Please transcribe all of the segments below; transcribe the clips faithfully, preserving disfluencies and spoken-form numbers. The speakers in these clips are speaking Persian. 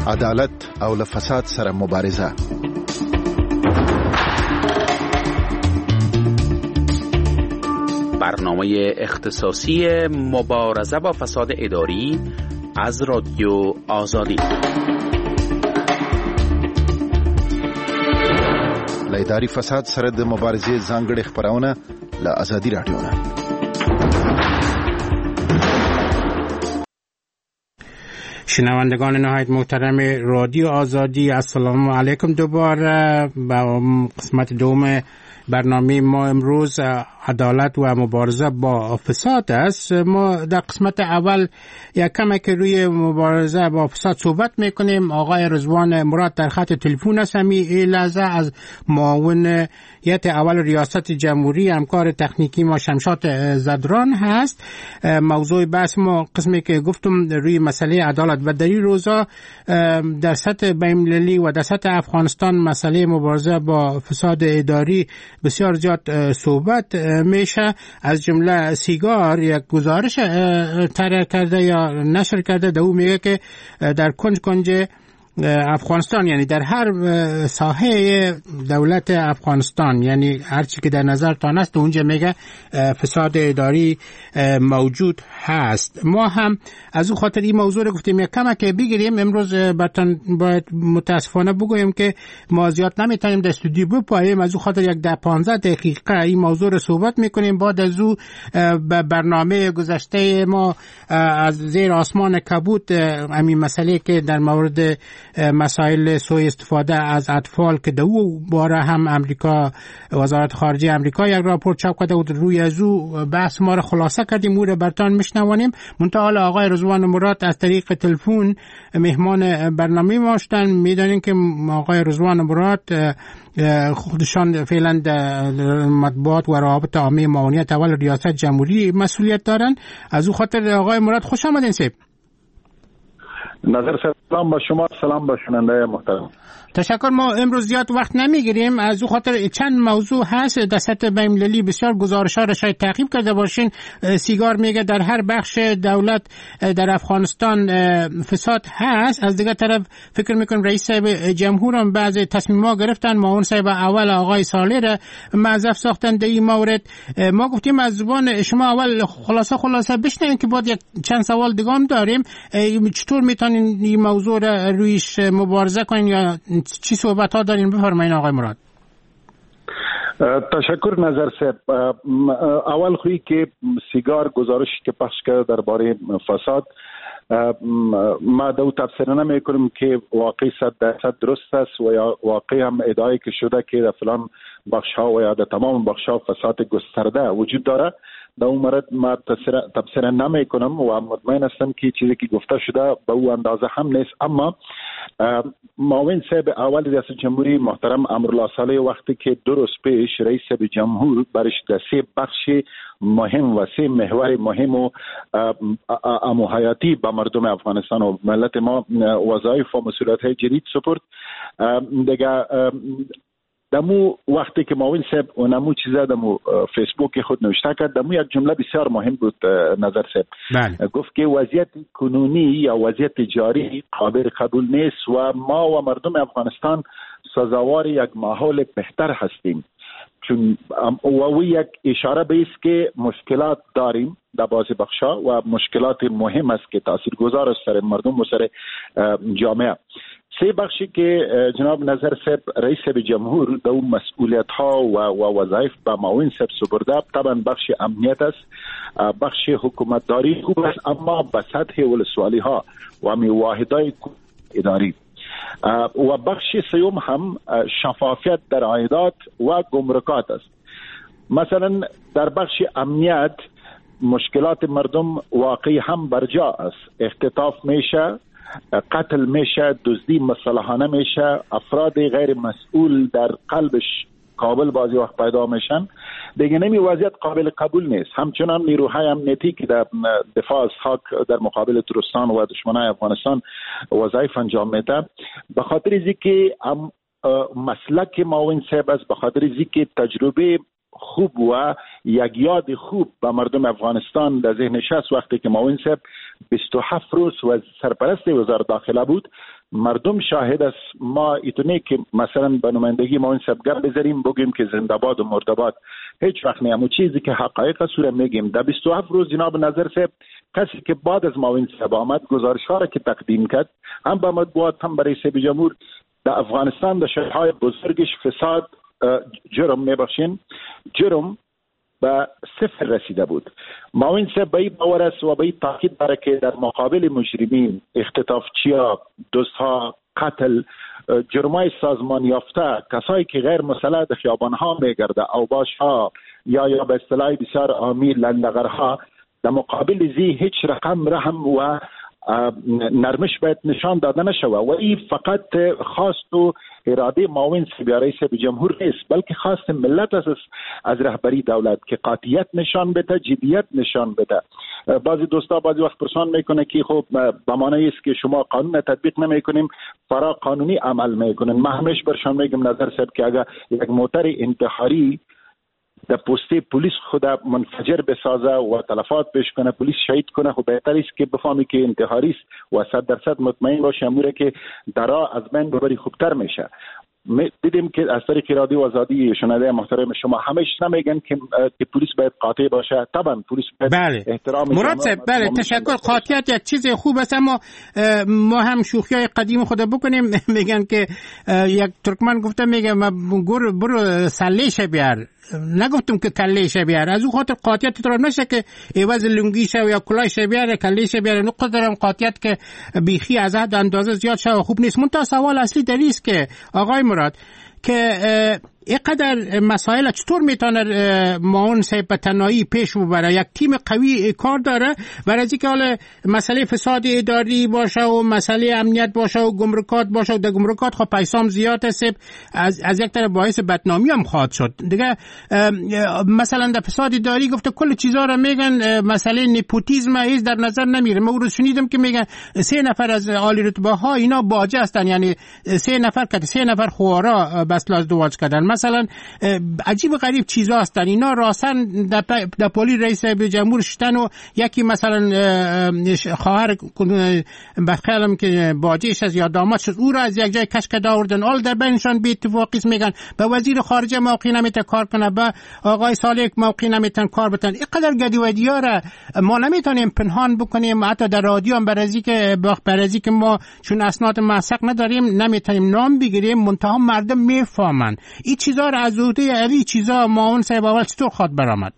عدالت او له فساد سره مبارزه. برنامه اختصاصی مبارزه با فساد اداری از رادیو آزادی. له اداري فساد سره د مبارزې ځانګړي خبرونه له آزادي رادیو نه. شنوندگان نهایت محترم رادیو آزادی، السلام علیکم. دوباره با قسمت دوم برنامه ما امروز عدالت و مبارزه با فساد است. ما در قسمت اول یک کمی که روی مبارزه با فساد صحبت میکنیم. آقای رضوان مراد در خط تلفن است. همی لحظه از معاونیت اول ریاست جمهوری همکار تکنیکی ما شمشاد زدران هست. موضوع بحث ما قسمی که گفتم روی مسئله عدالت و در این روزا در سطح بین‌المللی و در سطح افغانستان مسئله مبارزه با فساد اداری بسیار زیاد صحبت میشه. از جمله سیگار یک گزارش طرح کرده یا نشر کرده، در او میگه که در کنج کنج افغانستان، یعنی در هر ساحه دولت افغانستان، یعنی هر چی که در نظر تان است اونجا میگه فساد اداری موجود هست. ما هم از اون خاطر این موضوع رو گفتیم یک کم که بگیریم. امروز براتون باید متاسفانه بگویم که ما زیاد نمیتونیم در استودیو بپاییم، از اون خاطر یک ده پانزده دقیقه این موضوع رو صحبت میکنیم. بعد از اون به برنامه گذشته ما از زیر آسمان کبود همین مسئله که در مورد مسائل سوء استفاده از اطفال که دو باره هم امریکا، وزارت خارجه امریکا یک راپورت چاپ کرده و روی از او بحث ما رو خلاصه کردیم. او رو براتون میشنوانیم. منتها آقای رضوان مراد از طریق تلفن مهمان برنامه ما هستند. میدونین که آقای رضوان مراد خودشان فعلا در مطبوعات و روابط عامه معاونیت اول ریاست جمهوری مسئولیت دارن. از او خاطر آقای مراد خوش آمدین. سیب نظر سلام با شما، سلام با شنونده محترم. تشکر. ما امروز زیاد وقت نمیگیریم، از او خاطر چند موضوع هست در سطح بین‌المللی بسیار گزارش‌ها را شاید تعقیب کرده باشین. سیگار میگه در هر بخش دولت در افغانستان فساد هست. از دیگه طرف فکر میکنم رئیس صاحب جمهور هم بعض تصمیم‌ها گرفتن، معاون صاحب اول آقای صالح را موظف ساختن در این مورد. ما گفتیم از زبان شما اول خلاصه خلاصه بشنویم که بعد یک چند سوال دیگه هم داریم. چطور میتونین این موضوع را رویش مبارزه کنین یا چی صحبت ها دارین؟ بفرمایین آقای مراد. تشکر نظر صاحب. اول خویی که سیگار گزارشی که پخش کرده درباره فساد، ما دو تفسیر نمی کنیم که واقعی صد درصد درست است و یا واقعی هم ادعای که شده که در فلان بخش ها و یا در تمام بخش ها فساد گسترده وجود داره. در اون مورد ما تفسیر نمی کنم و مطمئن هستم که چیزی که گفته شده به او اندازه هم نیست. اما معاون صاحب اول ریاست جمهوری محترم امرالله صالح وقتی که دو روز پیش رئیس صاحب جمهور برش در سه بخش مهم و سه محور مهم و امو حیاتی به مردم افغانستان و ملت ما وظایف و مسئولیت های جدید سپرد. دیگه دمو وقتی که معاون صاحب اونمو چیزا دمو فیسبوک خود نوشته کرد، دمو یک جمله بسیار مهم بود نظر صاحب. بله. گفت که وضعیت کنونی یا وضعیت جاری قابل قبول نیست و ما و مردم افغانستان سزاوار یک ماحول بهتر هستیم. چون و یک اشاره به است که مشکلات داریم در بعضی بخشا و مشکلات مهم است که تاثیرگذار است سر مردم و سر جامعه. سه بخشی که جناب نظر صاحب رئیس صاحب جمهور در اون مسئولیت ها و, و وظایف به معاون صاحب سپرده، طبعا بخش امنیت است، بخش حکومتداری خوب است، اما به سطح ولسوالی ها و می واحدهای اداری و بخش سیوم هم شفافیت در عایدات و گمرکات است. مثلا در بخش امنیت مشکلات مردم واقعی هم برجا است، اختطاف میشه، قتل میشه، دزدی مسلحانه میشه، افراد غیر مسئول در قلبش کابل بعضی وقت پیدا میشن. دیگه نمی وضعیت قابل قبول نیست. همچنان نیروهای امنیتی که در دفاع از خاک در مقابل ترکستان و دشمنان افغانستان وظایف انجام میده، به خاطر از اینکه مسلک معاون صاحب است، به خاطر از اینکه تجربه خوب و یک یاد خوب به مردم افغانستان در ذهنش است، وقتی که معاون صاحب بیست و هفت روز و سرپرست وزارت داخله بود. مردم شاهد است. ما ایتونه که مثلا به نمایندگی معاون صاحب گپ بذاریم بگیم که زنده‌باد و مرده‌باد هیچ وقت نه. اما چیزی که حقایق سوره میگیم در بیست و هفت روز جناب نظر صاحب کسی که بعد از معاون صاحب آمد گزارش‌ها را که تقدیم کرد هم به مطبوعات هم برای رئیس جمهور در افغانستان در شهرهای بزرگش فساد جرم میبخشین جرم به صفر رسیده بود. معاون صاحب به باور است و به تاکید داره که در مقابل مجرمین، اختطافچی‌ها، دزدها، قتل، جرمای سازمان یافته، کسایی که غیر مسلح در خیابان‌ها میگرده، اوباش‌ها یا یا به اصطلاح بسیار عامی لندغرها، در مقابل زی هیچ رقم رحم و نرمش باید نشان داده نشوه و این فقط خواست و اراده معاون صاحب رئیس جمهور نیست، بلکه خواست ملت است از رهبری دولت که قاطعیت نشان بده، جدیت نشان بده. بعضی دوستا بعضی وقت پرسان میکنه که خب به معنی است که شما قانون تطبیق نمیکنیم، فرا قانونی عمل میکنن. من همیشه برشان میگم نظر صاحب که اگر یک موتر انتحاری در پسته پلیس خود منفجر بسازه و تلفات پیش کنه، پلیس شهید کنه، خب بهتر است که بفهمی که انتحاری است و صد درصد مطمئن باشه اموره که درا از بین ببری خوبتر میشه. دیدیم که از طریق رادیو آزادی شنونده محترم شما همیشه نمیگن که که پلیس باید قاطع باشه. طبعا پلیس باید بله. احترام مراد صاحب بله تشکر. قاطعیت یک چیز خوب است، اما ما هم شوخی‌های قدیم خود بکنیم. میگن که یک ترکمن گفته میگه برو برو سلیش بیار، نگفتم که کلیش بیار. از اون خاطر قاطعیت طور نشه که عوض لنگیش یا کلاهش بیاره کلیش بیاره. نقطه دارم قاطعیت که بیخی از حد اندازه زیاد شه خوب نیست. منتها سوال اصلی در است که آقای مراد که اینقدر مسائل چطور میتونه معاون صاحب به تنهایی پیش ببره؟ یک تیم قوی کار داره برای اینکه حالا مسئله فساد اداری باشه و مسئله امنیت باشه و گمرکات باشه و در گمرکات خب پیسام زیاد است، از از یک طرف باعث بدنامی هم خواهد شد دیگه. مثلا در فساد اداری گفته کل چیزا رو میگن، مسئله نپوتیسم هیچ در نظر نمیگیره. من روز شنیدم که میگن سه نفر از عالی رتبه ها اینا باجه هستن، یعنی سه نفر که سه نفر خوارا بس ازدواج کردن. مثلا عجیب غریب چیزا هستن اینا. راستن در پلی رئیس جمهور شدن و یکی مثلا خواهر بخیالم که باجهش از یا داماد شد او را از یک جای کش کرده آوردن، آل در بینشان بی اتفاقی میگن به وزیر خارجه موقعی نمیتونه کار کنه، به آقای صالح موقعی نمیتونه کار بتن. اینقدر گدیودیا را ما نمیتونیم پنهان بکنیم، حتی در رادیو هم برازی که برازی که ما چون اسناد موثق نداریم نمیتونیم نام بگیریم، منتها مردم میفهمن این چیزا را. از عهده علی چیزا معاون صاحب اول چطور خواد برآمد؟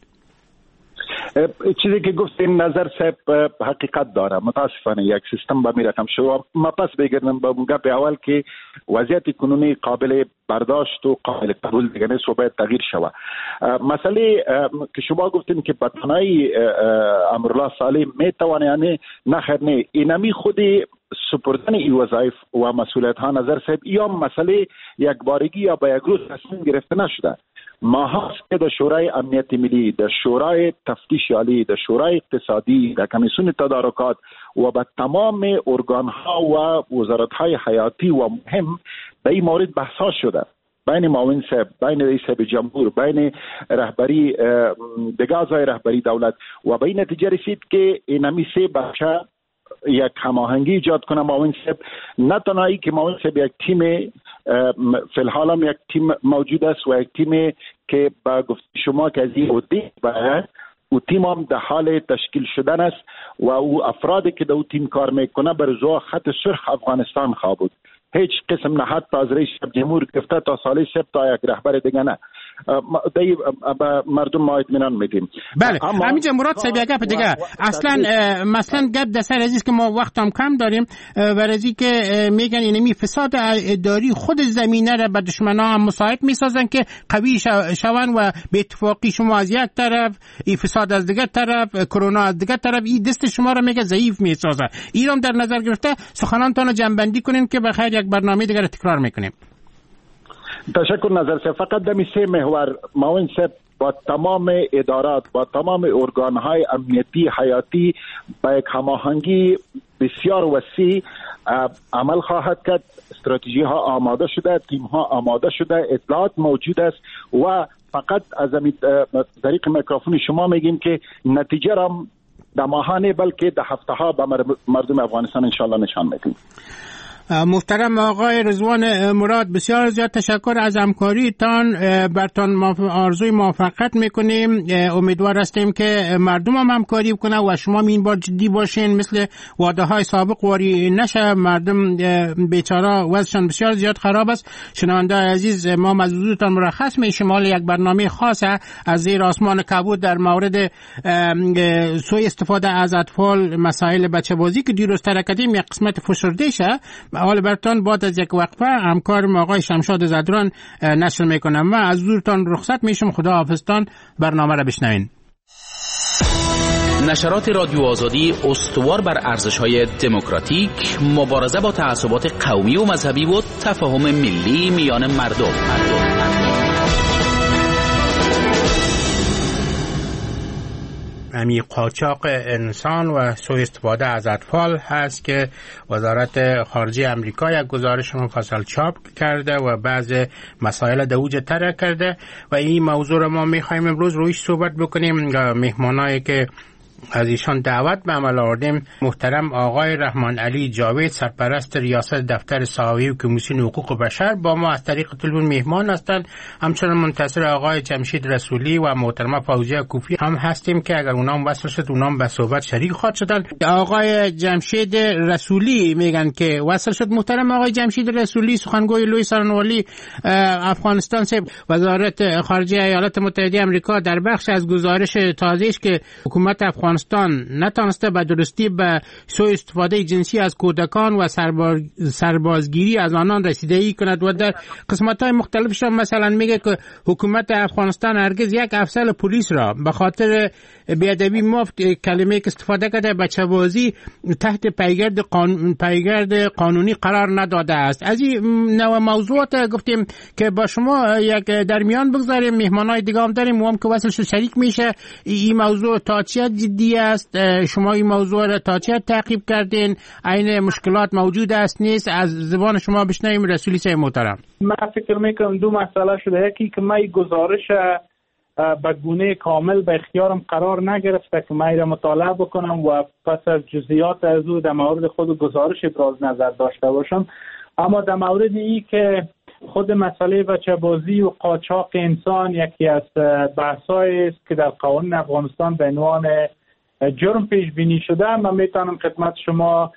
چیزی که گفتین نظر صاحب حقیقت داره. متاسفانه یک سیستم به می رقم شو. ما پس بگردم با گپ اول که وضعیت کنونی قابل برداشت و قابل قبول دیگه نیست و باید تغییر شوه. مسئله که شما گفتین که بطنای امرالله صالح می توانه یعنی نخیر نه اینمی خودی سپردن این وظایف و مسئولیت ها نظر صاحب یا مسئله یک بارگی یا با یک روز تصمیم گرفته نشده. ما هست که در شورای امنیت ملی، در شورای تفتیش عالی، در شورای اقتصادی، در کمیسیون تدارکات و به تمام ارگان ها و وزارت های حیاتی و مهم به این مورد بحث شده، بین معاون صاحب، بین رئیس جمهور، بین رهبری دیگه اعضای رهبری دولت و به این نتیجه رسید که اینمی سه بخش یک هماهنگی ایجاد کنه. معاون صاحب نه تنهایی که معاون صاحب یک تیم فی الحال هم یک تیم موجود است و یک تیم که با گفت شما که از این عهده باید او تیم هم در حال تشکیل شدن است و او افرادی که در او تیم کار میکنه بر زو خط سرخ افغانستان خواه بود. هیچ قسم نه حتی از رئیس جمهور گفته تا سال سب تا یک رهبر دیگه نه. دی مردم ما اطمینان میدیم. بله همینجا مراد صاحب یک گپ دیگه اصلا مثلا گپ در سر عزیز که ما وقت هم کم داریم ورزی که میگن اینمی فساد اداری خود زمینه را به دشمنا هم مساعد میسازن که قوی شون و به اتفاقی شما از یک طرف این فساد از دیگه طرف کرونا از دیگه طرف این دست شما را میگه ضعیف میسازه. اینم در نظر گرفته سخنانتون جنبندی کنین که بخیر یک برنامه دیگه را تکرار میکنیم. تشکر نظر صاحب. فقط دمی سه محور معاون صاحب با تمام ادارات با تمام ارگانهای امنیتی حیاتی با یک هماهنگی بسیار وسیع عمل خواهد کرد. استراتژی ها آماده شده، تیم ها آماده شده، اطلاعات موجود است و فقط از طریق میکروفون شما میگیم که نتیجه را در ماهانه بلکه در هفته ها به مردم افغانستان انشالله نشان میدیم. محترم آقای رضوان مراد، بسیار زیاد تشکر از همکاریتان. برتان آرزوی موفقیت میکنیم. امیدوار هستیم که مردم هم همکاری کنن و شما این بار جدی باشین، مثل وعده های سابق واری نشه. مردم بیچاره وضعشان بسیار زیاد خراب است. شنونده عزیز، ما مزودتان مرخص می شمال یک برنامه خاصه از زیر آسمان کبود در مورد سوء استفاده از اطفال، مسائل بچه بازی که دیروز ترک کردیم، یک قسمت فشرده شه. حال برتان بعد از یک وقفه همکارم آقای شمشاد زدران نشر میکنم و از حضورتان رخصت میشم. خدا حافظتان. برنامه را بشنوین. نشرات رادیو آزادی استوار بر ارزش‌های دموکراتیک، مبارزه با تعصبات قومی و مذهبی و تفاهم ملی میان مردم. مردم. امی قاچاق انسان و سوء استفاده از اطفال هست که وزارت خارجه امریکا یک گزارش مفصل چاپ کرده و بعض مسائل در اوج طرح کرده و این موضوع را ما میخوایم امروز رویش صحبت بکنیم. مهمانایی که از ایشان دعوت به عمل آوردیم، محترم آقای رحمان علی جاوید، سرپرست ریاست دفتر ساوی و کمیسیون حقوق بشر، با ما از طریق تلفن مهمان هستند. همچنان منتظر آقای جمشید رسولی و محترمه فوزیه کوفی هم هستیم که اگر اونام وصل شد اونام به صحبت شریک خواهد شدن. آقای جمشید رسولی میگن که وصل شد. محترم آقای جمشید رسولی، سخنگوی لوی سرانوالی افغانستان سے وزارت خارجه ایالات متحده آمریکا، در بخش از گزارش تازه‌اش که حکومت افغانستان نتانسته به درستی به سوء استفاده جنسی از کودکان و سربازگیری از آنان رسیدگی کند و در قسمت‌های مختلفش مثلا میگه که حکومت افغانستان هرگز یک افسر پلیس را به خاطر بی‌ادبی مفت کلمه که استفاده کرده بچه‌بازی تحت پیگرد قانون پیگرد قانونی قرار نداده است. از این نوع موضوعات گفتیم که با شما یک درمیان بگذاریم. مهمانای دیگه هم داریم و هم که وصلش شریک میشه. این موضوع تا چه جدی است؟ شما این موضوع را تا چه تعقیب کردین؟ این مشکلات موجود است نیست؟ از زبان شما بشنویم. رسولی صاحب محترم، من فکر میکنم دو مسئله شده. یکی که من گزارش به گونه کامل به اختیارم قرار نگرفته که من را مطالعه بکنم و پس از جزئیات از او در مورد خود گزارش ابراز نظر داشته باشم. اما در مورد این که خود مسئله بچه بازی و قاچاق انسان یکی از بحث‌هایی است که در قانون افغانستان به عنوان جرم پیش بینی شده. من میتونم خدمت شما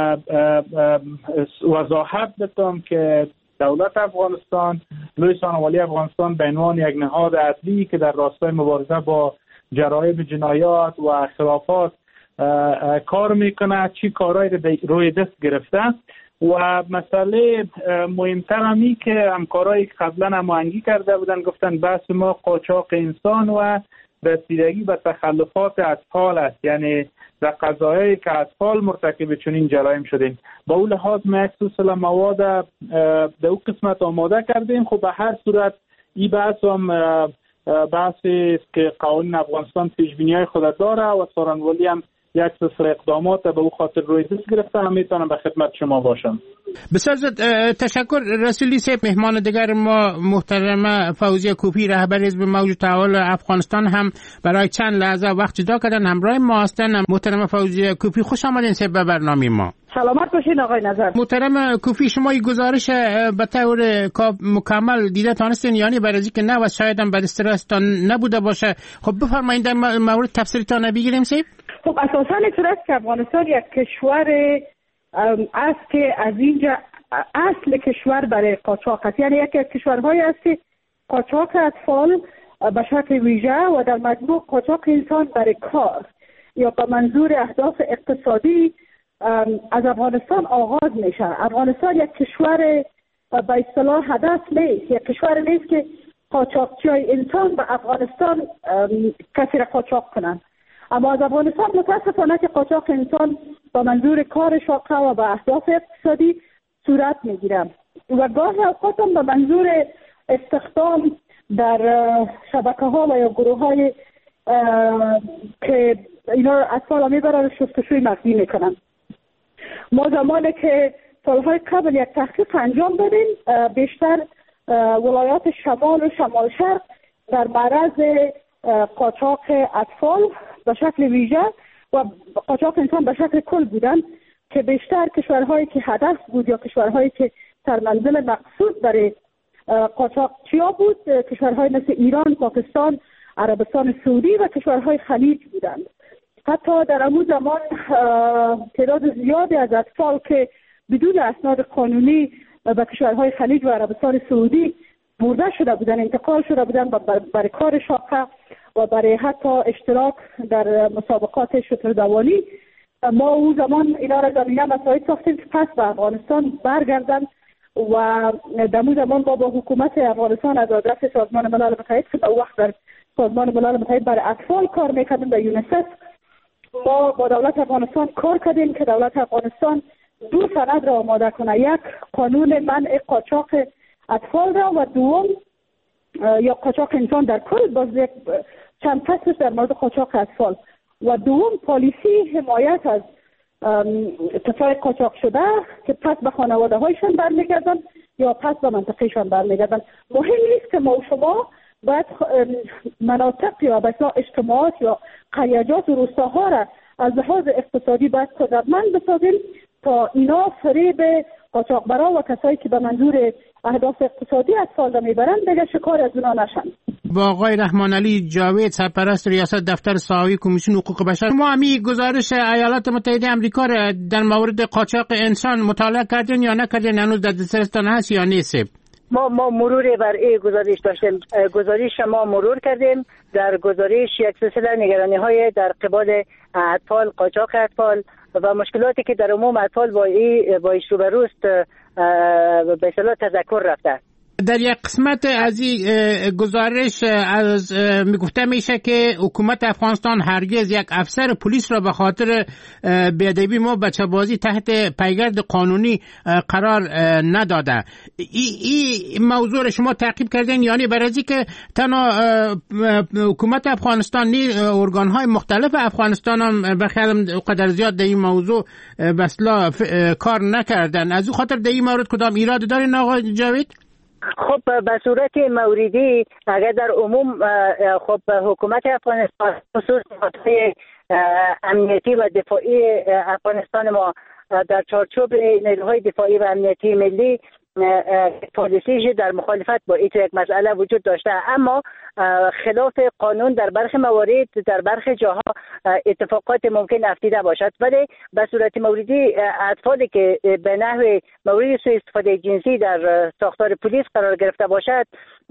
وضاحت بدم که دولت افغانستان، لوی سرانوالی افغانستان به عنوان یک نهاد اصلی که در راستای مبارزه با جرایم جنایات و خلافات کار میکنه، چی کارهایی روی دست گرفته و مسئله مهمتر همی که همکارایی که قبلا هماهنگی کرده بودن گفتن بحث ما قاچاق انسان و رسیدگی به تخلفات اطفال است، یعنی در قضایایی که اطفال مرتکب چنین جرایم شدیم. با اون لحاظ ما یک سلسله مواد در اون قسمت آماده کردیم. خب به هر صورت این بحث هم بحثی است که قانون افغانستان پیشبینی‌های خود داره و سرانوالی هم یک سلسله اقدامات به او خاطر روی دست گرفته. هم میتونم به خدمت شما باشم. بسیار تشکر. رسولی صاحب، مهمان دیگر ما محترمه فوزیه کوفی، رهبر حزب موج تعامل افغانستان، هم برای چند لحظه وقت جدا کردن همراه ما هستن. محترمه فوزیه کوفی، خوش آمدین صاحب به برنامه ما. سلامت باشین آقای نظر. محترم کوفی، شما این گزارش به طور مکمل دیده تانستین؟ یعنی برای از اینکه نه و شاید هم بد استرستان نبوده باشه. خب بفرمایید در مورد تفسیرتان بگیریم صاحب. خب اساساً اینطور است که افغانستان یک کشور است که از اینجا اصل کشور برای قاچاق است، یعنی یک از کشورهایی است که قاچاق اطفال به شکل ویژه و در مجموع قاچاق انسان برای کار یا به منظور اهداف اقتصادی از افغانستان آغاز میشه. افغانستان یک کشور به اصطلاح هدف نیست، یک کشور نیست که قاچاقچیای انسان به افغانستان کسی را قاچاق کنن. اما از افغانستان متاسفانه که قاچاق انسان با منظور کار شاقه و به اهداف اقتصادی صورت میگیره و گاهی اوقات هم به منظور استخدام در شبکه ها و یا گروه های که اینا اطفال میبرن شستشوی مغزی میکنن. ما زمانی که سالهای قبل یک تحقیق انجام دادیم، بیشتر ولایات شمال و شمال شرق در معرض قاچاق اطفال به شکل ویژه و قاچاق انسان به شکل کل بودن که بیشتر کشورهایی که هدف بود یا کشورهایی که سرمنزل مقصود برای قاچاقچیا بود کشورهای مثل ایران، پاکستان، عربستان سعودی و کشورهای خلیج بودند. حتی در اون زمان تعداد زیادی از اطفال که بدون اسناد قانونی به کشورهای خلیج و عربستان سعودی برده شده بودند، انتقال شده بودند برای کار شاقه و برای حتی اشتراک در مسابقات شتردوانی. ما اون زمان اینا را زمینه مساعد ساختیم که پس به افغانستان برگردن و در اون زمان ما با حکومت افغانستان از آدرس سازمان ملل متحد که به وقت در سازمان ملل متحد برای اطفال کار میکردیم در یونیسف، ما با دولت افغانستان کار کردیم که دولت افغانستان دو سند را آماده کنه، یک قانون منع قاچاق اطفال را و دوم یا قاچاق انسان در کل، باز یک چند فصل در مورد قاچاق اطفال و دوم پالیسی حمایت از طفلای قاچاق شده که پس به خانواده هایشان برمیگردن یا پس به منطقهشان برمیگردن. مهم نیست که ما و شما باید مناطق یا بسیار اجتماعات یا قریجات و روستاها را از لحاظ اقتصادی باید قدرتمند بسازیم تا اینا فریب قاچاقبرا و کسایی که به منظور اهداف اقتصادی اطفال را میبرند دیگه شکار از اونا نشن. با آقای رحمان علی جاوید، سرپرست ریاست دفتر ساوی کمیسیون حقوق بشر، ما همی گزارش ایالات متحده آمریکا را در مورد قاچاق انسان مطالعه کردین یا نکردین؟ هنوز در دسترستان هست یا نیست؟ ما ما مرور بر این گزارش داشتیم. گزارش ما مرور کردیم. در گزارش یک سلسله نگرانی‌های در قبال اطفال، قاچاق اطفال و مشکلاتی که در عموم اطفال با این با روبروست به اصطلاح تذکر رفته. در یک قسمت از این گزارش از میگفته میشه که حکومت افغانستان هرگز یک افسر پلیس را به خاطر بی‌ادبی و بچه‌بازی تحت پیگرد قانونی قرار نداده. این موضوع را شما تعقیب کردین؟ یعنی برای اینکه تنها حکومت افغانستان نی ارگان‌های مختلف افغانستان هم بخیرم قدر زیاد در این موضوع بسلا کار نکردن، از اون خاطر در این مورد کدام ایراد دارین آقای جاوید؟ خب به صورت موردی اگر در عموم خب حکومت افغانستان خصوص نهادهای امنیتی و دفاعی افغانستان ما در چارچوب نیروهای دفاعی و امنیتی ملی پالیسیش در مخالفت با این یک مسئله وجود داشته، اما خلاف قانون در برخی موارد در برخی جاها اتفاقات ممکن افتیده باشد، ولی به صورت موردی اطفالی که به نحو مورد سوء استفاده جنسی در ساختار پلیس قرار گرفته باشد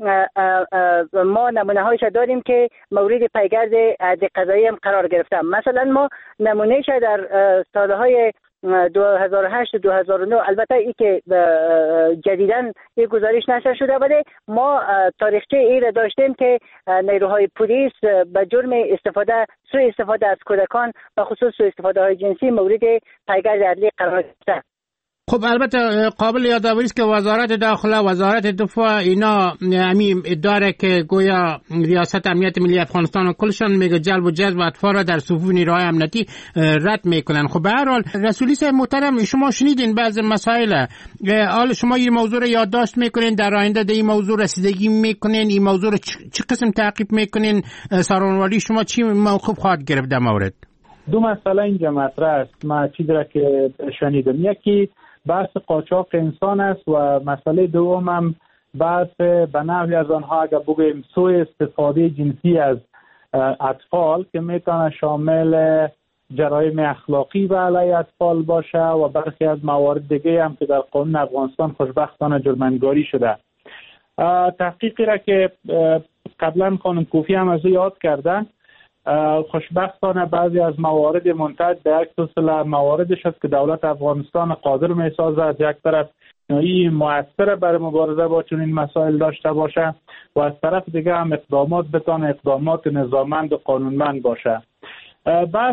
ما نمونه هایش داریم که مورد پیگرد عدل قضایی هم قرار گرفته. مثلا ما نمونهش در سالهای دو هزار و هشت دو هزار و نه، البته ای که جدیداً یک گزارش نشر شده، ولی ما تاریخچه ای را داشتیم که نیروهای پلیس به جرم استفاده سوء استفاده از کودکان و خصوص سوء استفاده های جنسی مورد پیگرد عدلی قرار گرفته. خب البته قابل یادآوری است که وزارت داخله، وزارت دفاع اینا همین اداره که گویا ریاست امنیت ملی افغانستان و کلشان میگه جلب و جذب اطفال را در صفوف نیروهای امنیتی رد میکنن. خب به هر حال رسولی صاحب محترم، شما شنیدین بعض مسائل، حال شما این موضوع را یادداشت میکنین، در آینده در این موضوع رسیدگی میکنین، این موضوع را چه قسم تعقیب میکنین؟ سازمانوالی شما چی موقف خواهد گرفت در مورد؟ دو مسئله اینجا مطرح است. ما چیزی را که شنیدم، یکی بحث قاچاق انسان است و مسئله دوم هم بحث به نحوی از آنها اگر بگوییم سوء استفاده جنسی از اطفال که میتونه شامل جرایم اخلاقی و علیه اطفال باشه و برخی از موارد دیگه هم که در قانون افغانستان خوشبختانه جرم‌گذاری شده. تحقیقی را که قبلا خانم کوفی هم از یاد کرده، خوشبختانه بعضی از موارد منتج به یک سلسله مواردش است که دولت افغانستان قادر می‌سازد از یک طرف این مؤثر برای مبارزه با چنین مسائل داشته باشه و از طرف دیگه هم اقدامات بتونه اقدامات نظاممند و قانونمند باشه. بحث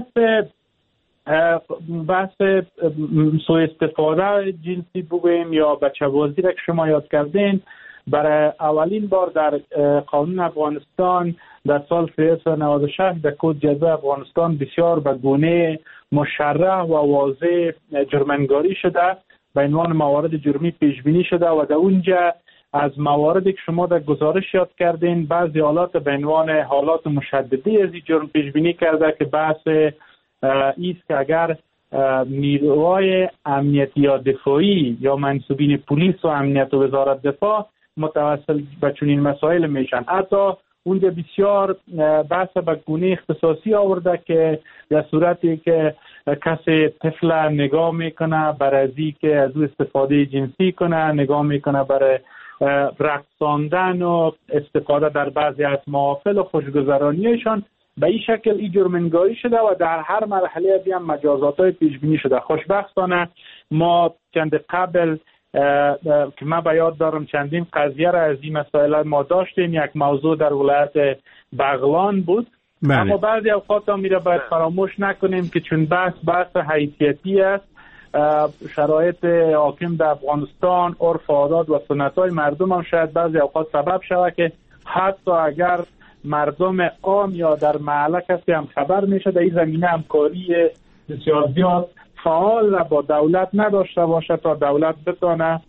بحث سوء استفاده جنسی بگوییم یا بچه‌بازی را که شما یاد کردین، برای اولین بار در قانون افغانستان در سال سیصد و نود و شش در کد جزای افغانستان بسیار به گونه مشرح و واضح جرم‌نگاری شده، به عنوان موارد جرمی پیش بینی شده و در اونجا از مواردی که شما در گزارش یاد کردین بعضی حالات به عنوان حالات مشددی از این جرم پیش بینی کرده که بحث ایست که اگر نیروهای امنیتی یا دفاعی یا منصوبین پلیس و امنیت و وزارت دفاع متوسل به چنین مسائل میشن. حتی اونجا بسیار بحث به گونه اختصاصی آورده که در صورتی که کسی طفل نگاه میکنه برای که از او استفاده جنسی کنه، نگاه میکنه برای رقصاندن و استفاده در بعضی از محافل و خوشگذرانیشان، به این شکل این جرم‌نگاری شده و در هر مرحله هم مجازات‌های پیش بینی شده. خوشبختانه ما چند قبل که من به یاد دارم چندین قضیه را از این مسائل ما داشتیم. یک موضوع در ولایت بغلان بود. بله. اما بعضی اوقات هم میره باید فراموش نکنیم که چون بحث بحث حیثیتی است، شرایط حاکم در افغانستان، عرف عادات و سنت‌های مردم هم شاید بعضی اوقات سبب شود که حتی اگر مردم عام یا در محله کسی هم خبر میشه در این زمینه همکاری بسیار زیاد فعال و با دولت نداشته باشه تا دولت بتونه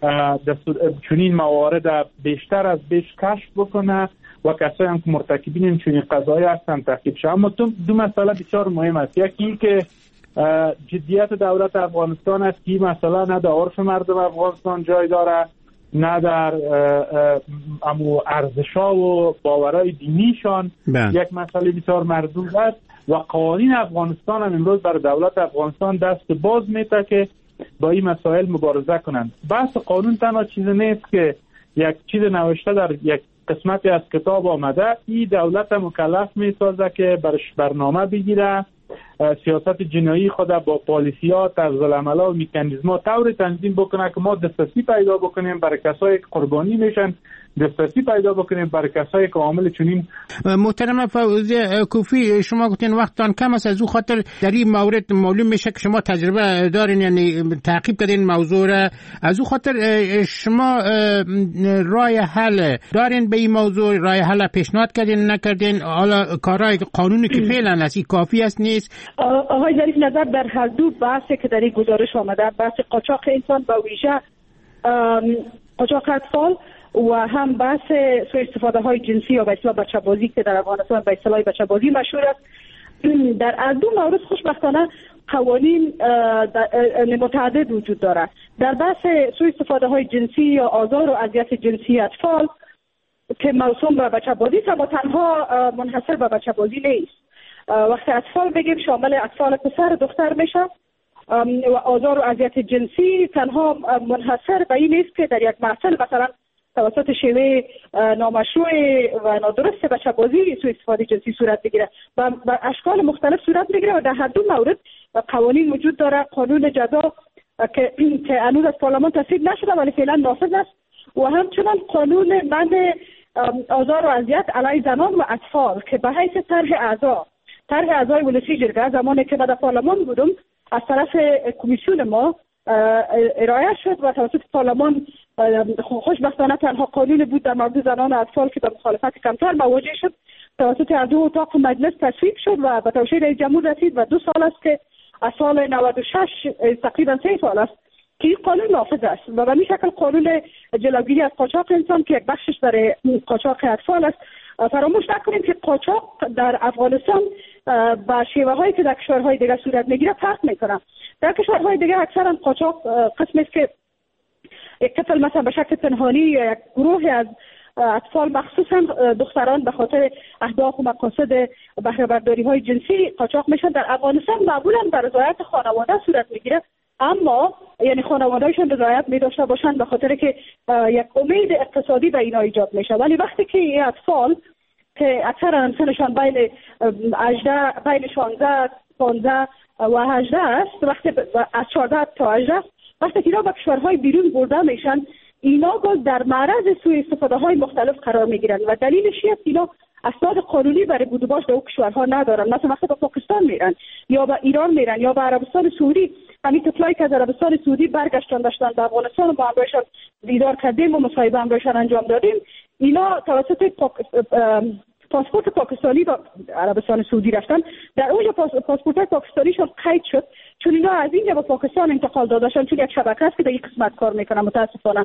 چنین موارد بیشتر از بیش کشف بکنه و کسایی هم که مرتکبین چنین قضایی هستن تعقیب شه. اما دو, دو مسئله بسیار مهم است. یکی این که جدیت دولت افغانستان است که این مسئله نه در عرف مردم افغانستان جای داره، نه در امو ارزش‌ها و باورهای دینیشان. یک مسئله بسیار مردود است و قوانین افغانستان هم امروز بر دولت افغانستان دست باز میده که با این مسائل مبارزه کنند. بحث قانون تنها چیز نیست که یک چیز نوشته در یک قسمتی از کتاب آمده، این دولت مکلف میسازه که برش برنامه بگیره، سیاست جنایی خود با پالیسیات، طرز العمل و مکانیزم‌ها طوری تنظیم بکنه که ما دسترسی پیدا بکنیم برای کسایی که قربانی میشن، دسترسی پیدا بکنیم برای کسایی که عامل چنین. محترم فوزی کوفی، شما گفتین وقتتان کم است، از او خاطر در این مورد معلوم میشه که شما تجربه دارین، یعنی تعقیب کردین موضوع را، از او خاطر شما راه حل دارین به این موضوع؟ راه حل پیشنهاد کردین نکردین؟ حالا کارهای قانونی که فعلا است این کافی است نیست؟ آقای ظریف، نظر در هر دو بحثی که در این گزارش آمده، بحث قاچاق انسان به ویژه قاچاق اطفال و هم بحث سوء استفاده های جنسی یا به اصطلاح بچه‌بازی که در افغانستان به اصطلاح بچه‌بازی مشهور است، در از دو مورد خوشبختانه قوانین متعدد وجود دارد. در بحث سوء استفاده های جنسی یا آزار و اذیت جنسی اطفال که موسوم به بچه‌بازی است، اما تنها منحصر به بچه‌بازی نیست. وقتی اطفال بگیم شامل اطفال پسر دختر میشه و آزار و اذیت جنسی تنها منحصر به این نیست که در یک محفل مثلا توسط شیوه نامشروع و نادرست بچه‌بازی سوء استفاده جنسی صورت بگیره و به اشکال مختلف صورت بگیره و در هر دو مورد قوانین وجود داره. قانون جزا که که هنوز از پارلمان تصویب نشده ولی فعلا نافذ است و همچنان قانون منع آزار و اذیت علیه زنان و اطفال که به حیث طرح اعضا طرح اعضای ولسی جرگه زمانی که در پارلمان بودم از طرف کمیسیون ما ارائه شد و توسط پارلمان خوشبختانه تنها قانون بود در مورد زنان و اطفال که به مخالفت کمتر مواجه شد، توسط هر دو اتاق مجلس تصویب شد و به توشیح رئیس جمهور رسید و دو سال است که از سال نود و شش تقریبا سه سال است که این قانون نافذ است و به این شکل قانون جلوگیری از قاچاق انسان که یک بخشش برای قاچاق اطفال است. فراموش نکنیم که قاچاق در افغانستان با شیوه هایی که در کشورهای دیگر صورت میگیره فرق میکنه. در کشورهای دیگر اکثرا قاچاق قسمی است که یک طفل مثلا به شکل پنهانی یا یک گروه از اطفال مخصوصا دختران به خاطر اهداف و مقاصد بهره برداری های جنسی قاچاق میشن. در افغانستان معمولا بر رضایت خانواده صورت میگیره، اما یعنی خانواده‌شون رضایت می‌داشته باشن به خاطر که یک امید اقتصادی به اینا ایجاد میشه. ولی وقتی که این اطفال که اکثرا سنشان بین هجده بین شانزده پانزده و هجده است، وقتی از چهارده تا هجده وقتی که اینا به کشورهای بیرون برده میشن، اینا باز در معرض سوء استفاده های مختلف قرار میگیرن و دلیلش اینه که اینا اسناد قانونی برای بود و باش در اون کشورها ندارن. مثلا وقتی به پاکستان میرن یا به ایران میرن یا به عربستان سعودی، همین طفلایی که از عربستان سعودی برگشتن داشتن به افغانستان و با همراهشان دیدار کردیم و مصاحبه همراهشان انجام دادیم، اینا توسط پاک... پاسپورت پاکستانی با عربستان سعودی رفتن، در اونجا پاسپورت پاکستانیشون قید شد چون اینا از اینجا به پاکستان انتقال دادن، چون یک شبکه است که در این قسمت کار میکنه. متاسفانه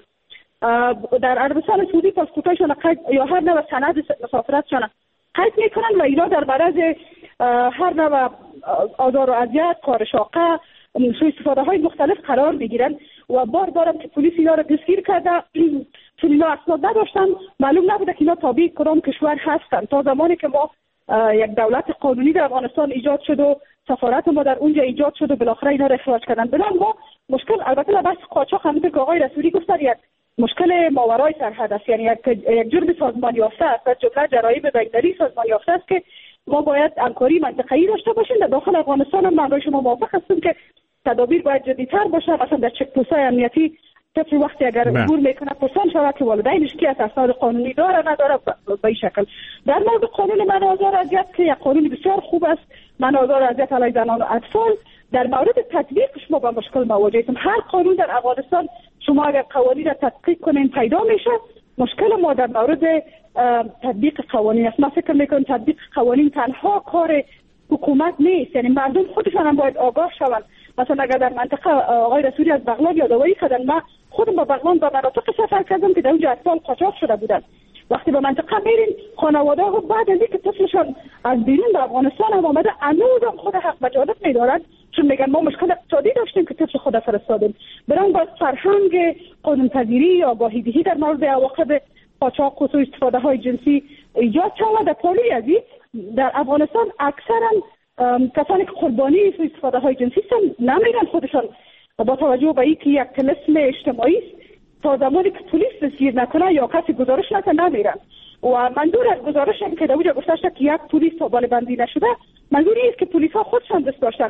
در عربستان سعودی پاسپورتشون قید یا هر نوع سند مسافرتشون قید میکنن و اینا در معرض هر نوع آزار و اذیت، کار شاقه، سوء استفاده های مختلف قرار میگیرن و بار بارم که پلیس اینا رو دستگیر کرده چون اینا اسناد نداشتن، معلوم نبوده که اینا تابع کدام کشور هستن. تا زمانی که ما یک دولت قانونی در افغانستان ایجاد شد و سفارت ما در اونجا ایجاد شد و بالاخره اینا رو اخراج کردن. بنابراین ما مشکل البته بس قاچاق همونطور که آقای رسولی گفتن یک مشکل ماورای سرحد است، یعنی یک یک جرم سازمان یافته است، از جمله جرایم بین‌المللی سازمان یافته است که ما باید همکاری منطقه‌ای داشته باشیم. در داخل افغانستان هم من با شما موافق هستم که تدابیر باید جدی‌تر باشه. مثلا در چک پوست‌های امنیتی طفل وقتی اگر عبور میکنه پرسان شود که والدینش کی از اسناد قانونی داره نداره به این شکل. در مورد قانون منع آزار و اذیت که یک قانون بسیار خوب است، منع آزار و اذیت علیه زنان و اطفال، در مورد تطبیقش ما با مشکل مواجهیم. هر قانون در افغانستان شما اگر قوانین را تطبیق کنین پیدا میشه، مشکل ما در مورد تطبیق قوانین است. ما فکر میکنم تطبیق قوانین تنها کار حکومت نیست، یعنی مردم خودشان هم باید آگاه شوند. مثلا اگر در منطقه آقای رسولی از بغلان یادآوری کردن، ما خودم با بغلان به مناطق سفر کردم که در اونجا اطفال قاچاق شده بودن. وقتی به منطقه میرین خانواده ها بعد از اینکه طفلشان از بیرون به افغانستان هم آمده هنوز خود حق وجادت میدارن، چون میگن ما مشکل اقتصادی داشتیم که طفل خود فرستادیم. برام باید فرهنگ قانون‌پذیری یا آگاهی دهی در مورد عواقب قاچاق و سوء استفاده های جنسی ایجاد شود. در پالی از این در افغانستان اکثرا کسانی که قربانی سوء استفاده های جنسی هستند نمیرن خودشان، با توجه به اینکه یک طلسم اجتماعی است. تا زمانی که پلیس دستگیر نکنه یا کسی گزارش نکنه نمیرن. و منظور از گزارش هم که در اونجا گفته شده که یک پلیس تا بالبندی نشده، منظور است که پلیس ها خودشان دست داشتن.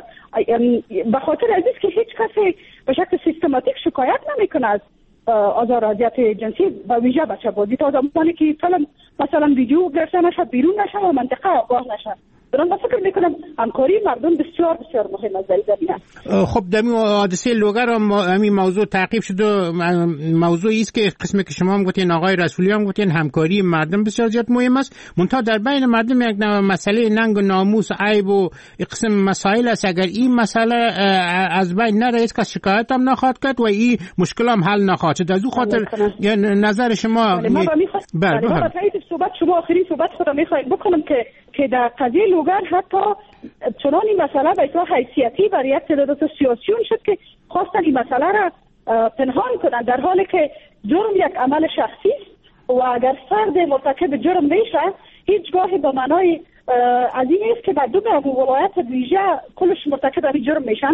به خاطر از است که هیچ کسی به شکل سیستماتیک شکایت نمیکنه از آزار و اذیت جنسی و ویژه بچه بازی، تا زمانی که فیلم مثلا ویدیو گرفته نشه، بیرون نشه و منطقه آگاه نشه. من فکر میکنم همکاری مردم بسیار بسیار مهم است در زمینه. خب در این حادثه لوگر هم همین موضوع تعقیب شد و موضوعی است که قسمی که شما هم گفتین آقای رسولی هم گفتین همکاری مردم بسیار زیاد مهم است. منتها در بین مردم یک مسئله ننگ و ناموس، عیب و قسم مسائل است. اگر این مسئله از بین نره هیچ کس شکایت هم نخواهد کرد و این مشکل هم حل نخواهد شد. از اون خاطر نظر شما بله. ما با تایید صحبت شما آخرین صحبت خودم میخوایم بکنم که که در قضیه لوگر حتی چنان این مسئله به اصطلاح حیثیتی برای یک تعداد سیاسیون شد که خواستن این مسئله را پنهان کنند، در حالی که جرم یک عمل شخصی است و اگر فرد مرتکب جرم میشه هیچگاه به معنای از این است که مردم ولایت ویژه کلش مرتکب این جرم میشن.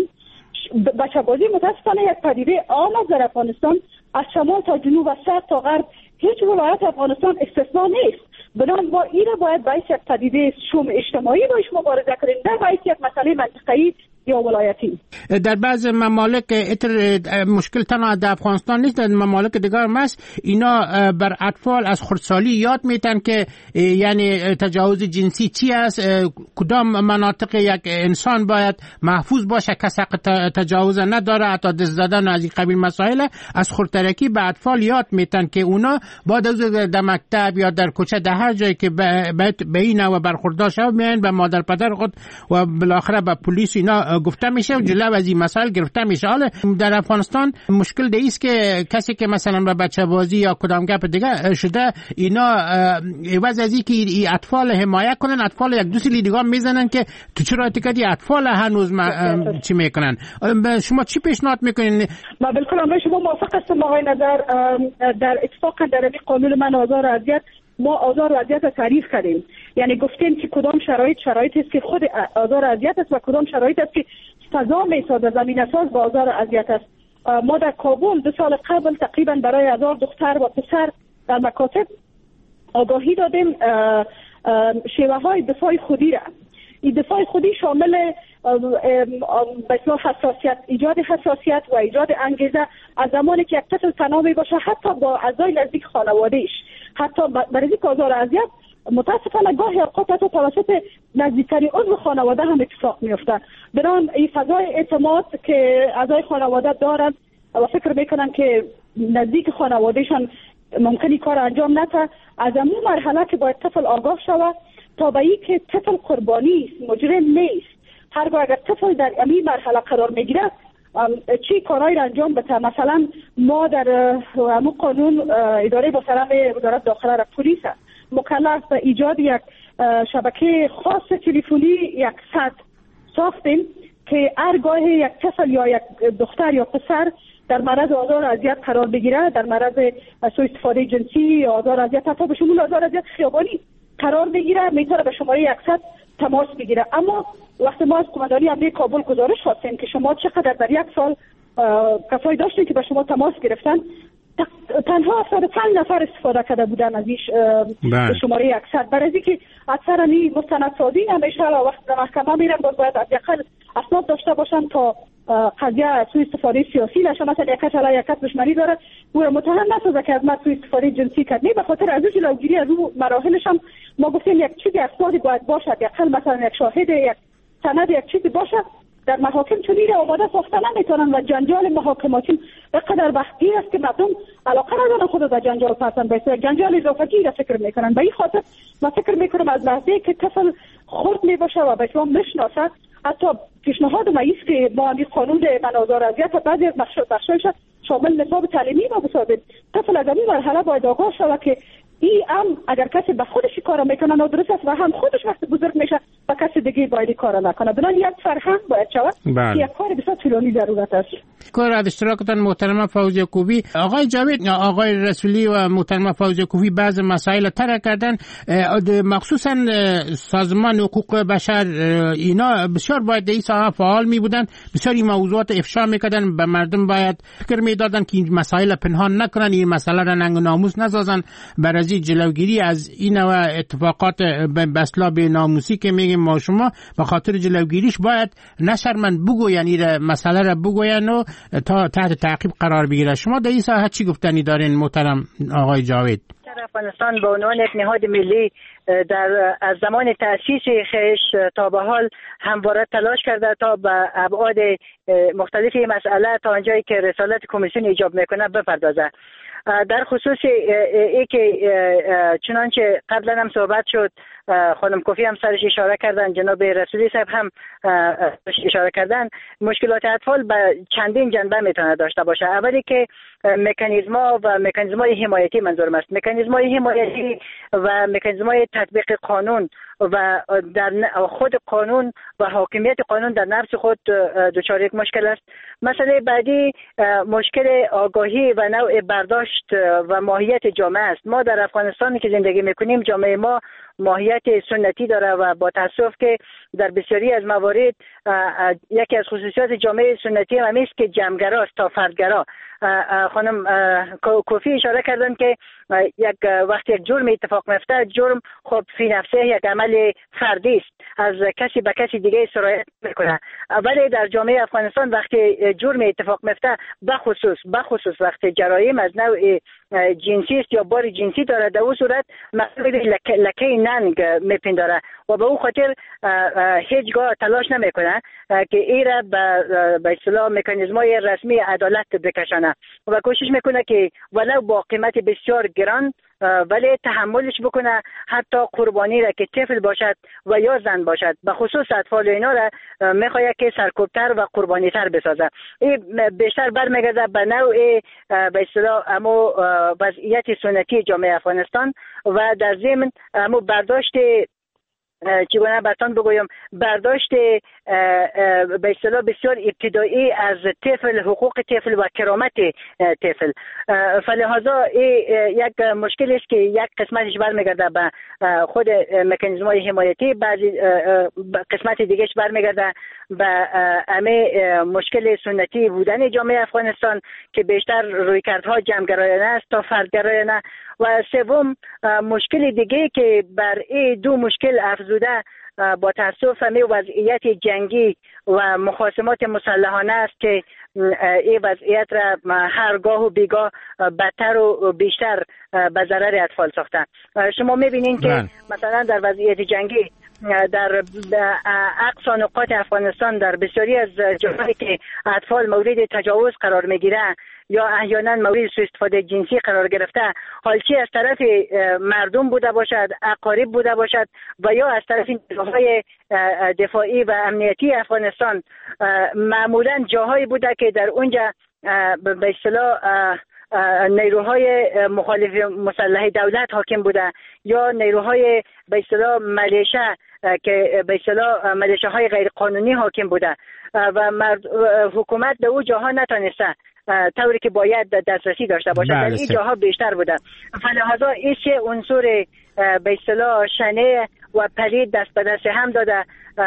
بچه بازی متاسفانه یک پدیده عام است در افغانستان، از شمال تا جنوب و شرق تا غرب هیچ ولایت افغانستان استثنا نیست. بنابراین با این را باید باعث یک پدیده شوم اجتماعی باش مبارزه کنیم، نه باعث یک مسئله منطقه‌ای یا ولایتی. در بعض ممالک اتر مشکل تنها در افغانستان نیست، در ممالک دیگر هم است. اینا بر اطفال از خردسالی یاد میتن که یعنی تجاوز جنسی چی است، کدام مناطق یک انسان باید محفوظ باشه، کس حق تجاوز نداره، حتی دست زدن از این قبیل مسائل از خردترکی به اطفال یاد میتن که اونا بعد از در مکتب یا در کوچه در هر جایی که به این نوع برخوردار شود میان به مادر پدر خود و بالاخره به پلیس اینا گفته میشه و جلو از این مسائل گرفته میشه. حالا در افغانستان مشکل ده ایست که کسی که مثلا به بچه بازی یا کدام گپ دیگه شده اینا عوض از این که ای اطفال حمایت کنن، اطفال یک دو سیلی دیگه میزنن که تو چرا اتکادی اطفال هنوز چی میکنن. شما چی پیشنهاد میکنین؟ ما بالکل هم شما موافق هستم آقای نظر. در اتفاق در این قانون من آزار و اذیت ما آزار و اذیت را تعریف کردیم، یعنی گفتیم که کدام شرایط شرایطی است که خود آزار و اذیت است و کدام شرایط است که فضا میسازه زمینه ساز با آزار و اذیت است. ما در کابل دو سال قبل تقریبا برای هزار دختر و پسر در مکاتب آگاهی دادیم شیوه های دفاع خودی را. این دفاع خودی شامل به اصطلاح حساسیت، ایجاد حساسیت و ایجاد انگیزه از زمانی که یک طفل تنها می باشه حتی با اعضای نزدیک خانواده‌اش، حتی برای اینکه آزار و اذیت متاسفانه گاهی اوقات حتی توسط نزدیکترین عضو خانواده هم اتفاق میفته. بران این فضای اعتماد که اعضای خانواده دارند و فکر میکنن که نزدیک خانوادهشان ممکنی کار انجام نده، از اون مرحله که باید طفل آگاه شود تا به این که طفل قربانی است، مجرم نیست. هرگاه اگر طفل در این مرحله قرار میگیره چی کارهایی را انجام بده. مثلا ما در همون قانون اداره با سلام وزارت داخله را پلیس مکلف به ایجاد یک شبکه خاص تلفنی صد ساختیم که هرگاه یک طفل یا یک دختر یا پسر در معرض آزار و اذیت قرار بگیره، در معرض سوء استفاده جنسی یا آزار و اذیت، حتی به شمول آزار و اذیت خیابانی قرار بگیره، میتونه به شماره صد تماس بگیره. اما وقتی ما از قماندانی امنیت کابل گزارش خواستیم که شما چقدر در یک سال کسایی داشتین که به شما تماس گرفتن، تنها هفتاد و پنج نفر استفاده کرده بودن از ایش به شماره صد. برای اینکه اکثرا این مستندسازی همیشه وقت در محکمه میرن، باز باید حداقل اسناد داشته باشن تا قضیه سوء استفاده سیاسی نشه. مثلا یک کس علیه یک کس دشمنی داره، او را متهم نسازه که از مرد سوء استفاده جنسی کرد. نه، به خاطر از اون جلوگیری از اون مراحلش هم ما گفتیم یک چیزی اسنادی باید باشد، یک حل مثلا یک شاهد، یک سند، یک چیزی باشد. در محاکم چنین را آماده ساخته نمیتونن و جنجال محاکماتی بقدر وقتی است که مردم علاقه ندارن خود در جنجال پرسن بیسته، جنجال اضافتی را فکر میکنن. به این خاطر من فکر میکنم از لحظه که طفل خرد میباشه و به شما میشناسد، حتی پیشنهاد ما است که ما این قانون من آزار اذیت بعضی از بخشایش شامل نصاب تعلیمی ما بسازیم. طفل از این مرحله باید آگاه شود که این هم اگر کسی به خودش کار میکنه نادرست است و هم خودش وقت بزرگ میشه و کسی دیگه باید کار نکنه. بنابراین یک فرهنگ باید شود که یک کار بسیار طولانی ضرورت است. کار از اشتراکتان محترمه فوزیه کوبی. آقای جاوید، آقای رسولی و محترمه فوزیه کوبی بعض مسائل طرح کردن، مخصوصا سازمان حقوق بشر اینا بسیار باید در این ساحه فعال می بودن، بسیار این موضوعات افشا میکردن، به مردم باید فکر میدادن که این مسائل پنهان نکنن، این مسئله را ننگ و ناموس نسازن، برای جلوگیری از این نوع اتفاقات به اصطلاح ناموسی که میگیم ما شما، به خاطر جلوگیریش باید نشرمند بگوین، این مسئله را بگوین و تا تحت تعقیب قرار بگیره. شما در این ساحه چی گفتنی دارین محترم آقای جاوید؟ افغانستان به عنوان یک نهاد ملی در از زمان تأسیس خیش تا به حال همواره تلاش کرده تا به ابعاد مختلفی مسئله تا آنجایی که رسالت کمیسیون ایجاب میکنه بپردازه. در خصوص ای که چنانچه قبلا هم صحبت شد، خانم کوفی هم سرش اشاره کردن، جناب رسولی صاحب هم اشاره کردن، مشکلات اطفال به چندین جنبه میتونه داشته باشه. اولی که مکانیزم‌ها و مکانیزم‌های حمایتی منظورم است، مکانیزم‌های حمایتی و مکانیزم‌های تطبیق قانون و در خود قانون و حاکمیت قانون در نفس خود دچار یک مشکل است. مسئله بعدی مشکل آگاهی و نوع برداشت و ماهیت جامعه است. ما در افغانستان که زندگی میکنیم، جامعه ما ماهیت سنتی داره و با تاسف که در بسیاری از موارد یکی از خصوصیات جامعه سنتی هم است که جمع‌گراست تا فردگرا. خانم کوفی اشاره کردن که یک وقت یک جرم اتفاق میفته، جرم خب فی نفسه یک عمل فردی است، از کسی به کسی دیگه سرایت میکنه. ولی در جامعه افغانستان وقتی جرم اتفاق میفته، بخصوص بخصوص وقتی جرایم از نوع جنسی است یا بار جنسی داره، در اون صورت مقصود لکه, لکه ننگ میپنداره و به اون خاطر هیچگاه تلاش نمیکنه که ای را به اصطلاح مکانیزم‌های رسمی عدالت بکشانه و کوشش میکنه که ولو با قیمت بسیار گران ولی تحملش بکنه، حتی قربانی را که طفل باشد و یا زن باشد، به خصوص اطفال اینا را میخواد که سرکوبتر و قربانیتر بسازه. این بیشتر برمیگرده به نوع به اصطلاح امو وضعیت سنتی جامعه افغانستان و در ضمن امو برداشت چگونه براتون بگویم برداشت به اصطلاح بسیار ابتدایی از طفل، حقوق طفل و کرامت طفل. فلهذا یک مشکل است که یک قسمتش برمیگرده به خود مکانیزم‌های حمایتی، بعضی قسمت دیگهش برمیگرده به همه مشکل سنتی بودن جامعه افغانستان که بیشتر رویکردها جمع‌گرایانه است تا فردگرایانه. و سوم مشکل دیگه که بر این دو مشکل افزوده با تاسف همه وضعیت جنگی و مخاصمات مسلحانه است که این وضعیت را هرگاه و بیگاه بدتر و بیشتر به ضرر اطفال ساخته. شما میبینین که مثلا در وضعیت جنگی در اقصا نقاط افغانستان در بسیاری از جاهایی که اطفال مورد تجاوز قرار میگیره یا احیانا مورد سوء استفاده جنسی قرار گرفته، حالچی از طرف مردم بوده باشد، اقارب بوده باشد و یا از طرف نیروهای دفاعی و امنیتی افغانستان، معمولا جاهایی بوده که در اونجا به اصطلاح نیروهای مخالف مسلح دولت حاکم بوده یا نیروهای به اصطلاح ملیشه که به اصطلاح ملیشه‌های غیر قانونی حاکم بوده و حکومت به او جاها نتونسته طوری که باید دسترسی داشته باشه. در این جاها بیشتر بوده، فلهذا این چه عنصر به اصطلاح شنه و پلید دست به دست هم داده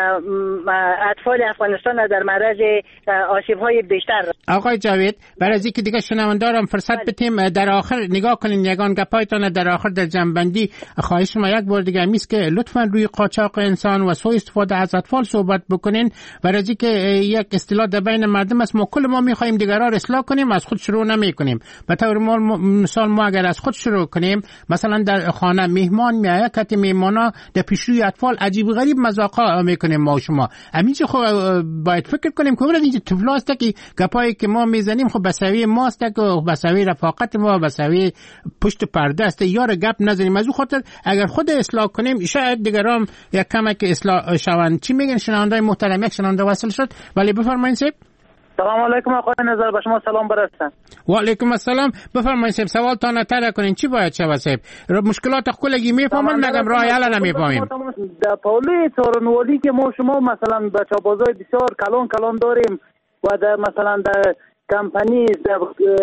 اطفال افغانستان در معرض آسیب‌های بیشتر. آقای جاوید، برای از اینکه دیگه شنوندارم فرصت بتیم، در آخر نگاه کنین یگان گپایتان در آخر در جنبندی خواهش ما یک بار دیگه میست که لطفاً روی قاچاق انسان و سوء استفاده از اطفال صحبت بکنین، برای از اینکه یک اصطلاح در بین مردم است ما کل ما می‌خوایم دیگران را اصلاح کنیم، از خود شروع نمی‌کنیم. به طور مثال ما اگر از خود شروع کنیم، مثلا در خانه مهمان میاد کت مهمانا در پیشروی اطفال عجیب غریب مذاقا میکنیم ما و شما، همینجا خب باید فکر کنیم که اینجا طفلاست که گپایی که ما میزنیم خب بسوی ماست که بسوی رفاقت ما بسوی پشت پرده است، یار گپ نزنیم. از اون خاطر اگر خود اصلاح کنیم شاید دیگران یک کمک اصلاح شوند. چی میگن شنوندای محترم؟ یک شنونده وصل شد، ولی بفرمایید سیب. سلام علیکم آقای نظر، به شما سلام برسن. و علیکم السلام، بفرمایید سیب. سوال تا نتره کنین چی باید شود سیب؟ مشکلات کلگی میفهمن مگم راه حل نمیفهمیم. در پالی څارنوالي که ما شما مثلا بچه بازای بسیار کلان کلان داریم و در مثلا در کمپانی در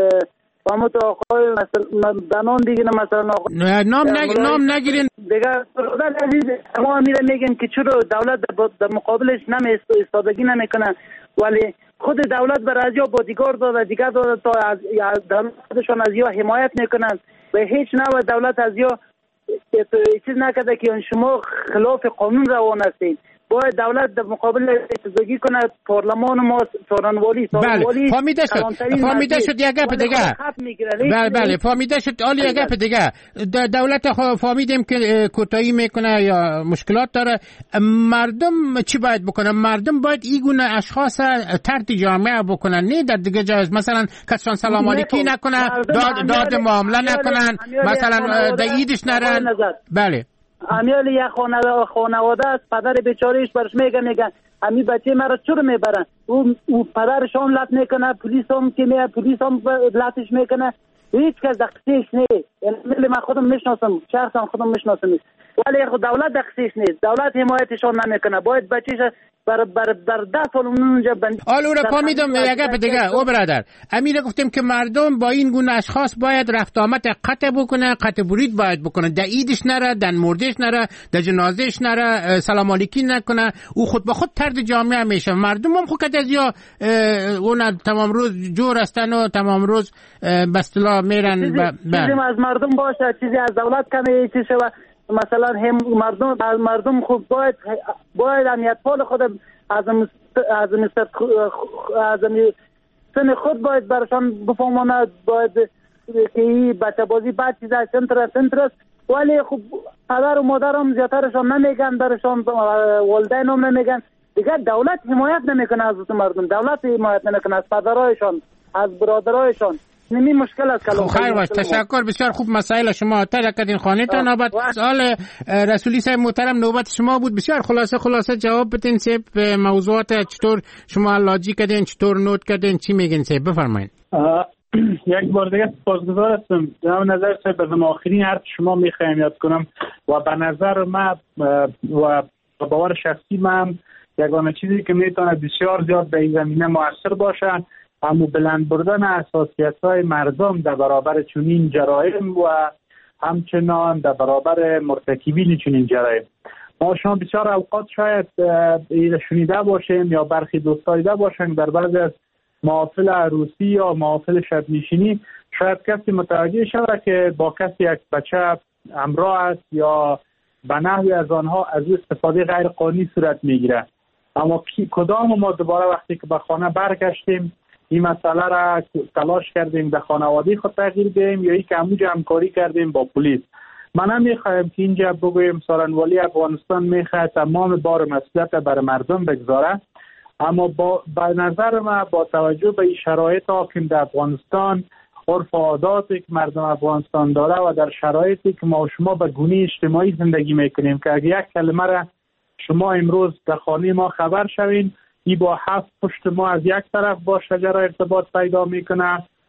فهمت آقای مثلا دنان دیگه مثلا نام نگ... نام نگیرین دیگه. برادر عزیز ما میره میگن که چرا دولت در مقابلش نمی ایستادگی نمیکنه، ولی خود دولت بر ازیا بادیگارد داده دیگه داده تا از دولتشان از یا حمایت میکنن و هیچ نوع دولت از یا چیز نکرده که شما خلاف قانون روان هستید. باید دولت در مقابل ایستادگی کنه. پارلمان ما څارنوالي بله فهمیده شد فهمیده شد یک گپ دیگه. بله بله فهمیده شد. عالی یک گپ دیگه. دولت فهمیدیم که کوتاهی میکنه یا مشکلات داره. مردم چی باید بکنن؟ مردم باید این گونه اشخاص طرد جامعه بکنن، نه در دیگه جای مثلا کسان سلام علیکی نکنه، داد داد معامله نکنن، مثلا در عیدش نرن. بله امیال یک خانواده است، پدر بیچارهش برش میگه میگن امی بچه مرا چرا میبرن؟ او او پدرش هم لط میکنه، پلیس هم که میاد پلیس هم لطش میکنه، هیچ کس دقیقش نیست. یعنی من خودم میشناسم، شخصا خودم میشناسم، ولی خود دولت دقیقش نیست. دولت حمایتشان نمیکنه. باید بچهش بر بر بر ده سال اونجا بند. حالا او را فهمیدم. یک گپ دیگه او برادر امیر گفتیم که مردم با این گونه اشخاص باید رفت آمد قطع بکنه، قطع برید باید بکنه، در عیدش نره، در مردش نره، در جنازهش نره، سلام علیکی نکنه. او خود به خود طرد جامعه میشه. مردم هم خود از یا اون تمام روز جور هستن و تمام روز به اصطلاح میرن. چیزی از مردم باشه، چیزی از دولت کمی چیزی شوه. مثلا هم مردم مردم خوب باید باید امنیت فعال خود از از از سن خود باید برشان بفهماند باید که این بچه بازی بعد چیز از سنتر سنتر ولی خوب پدر و مادر هم زیادترشان نمیگن، برشان والدین هم نمیگن. دیگه دولت حمایت نمیکنه از مردم، دولت حمایت نمیکنه از پدرایشان، از برادرایشان. نمی مشکل است کلام. خیر باش، تشکر. بسیار خوب مسائل شما تر کردین خانه تا نوبت سوال رسولی صاحب محترم نوبت شما بود. بسیار خلاصه خلاصه جواب بدین صاحب. موضوعات چطور شما لاجی کردین، چطور نوت کردین، چی میگین صاحب؟ بفرمایید. یک بار دیگه سپاسگزار هستم. در نظر صاحب از آخرین حرف شما میخوایم یاد کنم و به نظر من و باور شخصی من یگانه چیزی که میتونه بسیار زیاد به این زمینه موثر باشه اما بلند بردن حساسیت‌های مردم در برابر چنین جرایم و همچنان در برابر مرتکبین چنین جرایم. ما شما بسیار اوقات شاید شنیده باشیم یا برخی دوستان دیده باشن در بعضی از محافل عروسی یا محافل شب نشینی شاید کسی متوجه شود که با کسی یک بچه همراه است یا به نحوی از آنها از استفاده غیر قانونی صورت میگیره. اما کدام ما دوباره وقتی که به خانه برگشتیم این مسئله را تلاش کردیم در خانواده خود تغییر دهیم یا ای که همونجا همکاری کردیم با پلیس. من هم میخوایم که اینجا بگویم څارنوالي افغانستان میخواد تمام بار مسئولیت بر مردم بگذاره، اما با به نظر من با توجه به این شرایط حاکم در افغانستان، عرف و عاداتی که مردم افغانستان داره و در شرایطی که ما و شما به گونه اجتماعی زندگی میکنیم که اگه یک کلمه را شما امروز در خانه ما خبر شوین ای با هفت پشت ما از یک طرف با شجره ارتباط پیدا میکنه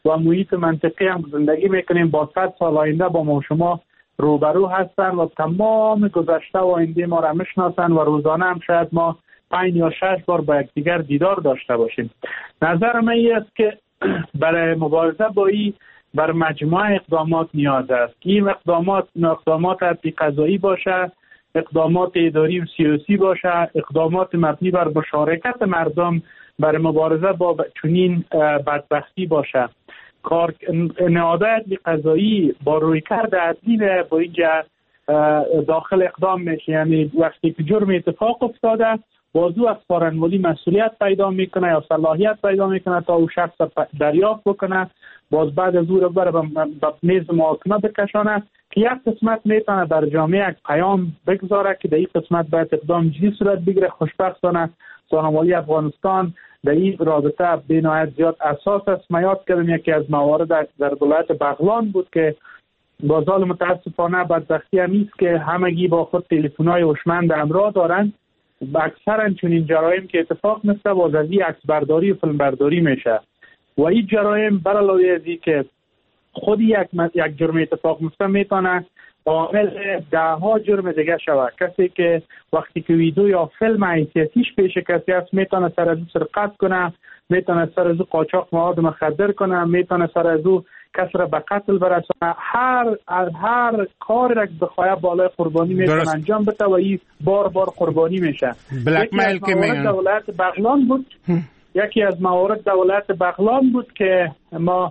و محیط منطقی هم زندگی میکنیم. با صد سال آینده با ما شما روبرو هستن و تمام گذشته و آینده ما را میشناسن و روزانه هم شاید ما پنج یا شش بار با یکدیگر دیدار داشته باشیم. نظر من این است که برای مبارزه با این بر مجموعه اقدامات نیاز است. این اقدامات اقدامات حتی قضایی باشه، اقدامات اداری و سیاسی باشه، اقدامات مبنی بر مشارکت مردم برای مبارزه با چنین بدبختی باشه. کار نهادهای قضایی با رویکرد عدلی با اینجا داخل اقدام میشه. یعنی وقتی که جرم اتفاق افتاده بازو از فارنولی مسئولیت پیدا میکنه یا صلاحیت پیدا میکنه تا او شخص دریافت بکنه، باز بعد از او رو بره به میز محاکمه بکشانه که یک قسمت میتونه در جامعه یک پیام بگذاره که در این قسمت باید اقدام جدی صورت بگیره. خوشبختانه سانحه‌مالی افغانستان در این رابطه بنهایت زیاد اساس است. ما یاد کردیم یکی از موارد در ولایت بغلان بود که باز حال متاسفانه بدبختی هم نیست که همگی با خود تلفن‌های هوشمند همراه دارن. اکثرا چنین جرایم که اتفاق میفته باز از این عکس برداری و فیلم برداری میشه و این جرایم بر علاوه از این که خود یک یک جرم اتفاق میفته میتونه عامل ده ها جرم دیگه شود. کسی که وقتی که ویدیو یا فیلم حیثیتیش پیش کسی هست میتونه سر از او سرقت کنه، میتونه سر از او قاچاق مواد مخدر کنه، میتونه سر از او کس را به قتل برسانه. هر هر کار را که بخواه بالای قربانی میتونه انجام بده و این بار بار قربانی میشه. بلک میل که میگن دولت بغلان بود یکی از موارد دولت بغلان بود که ما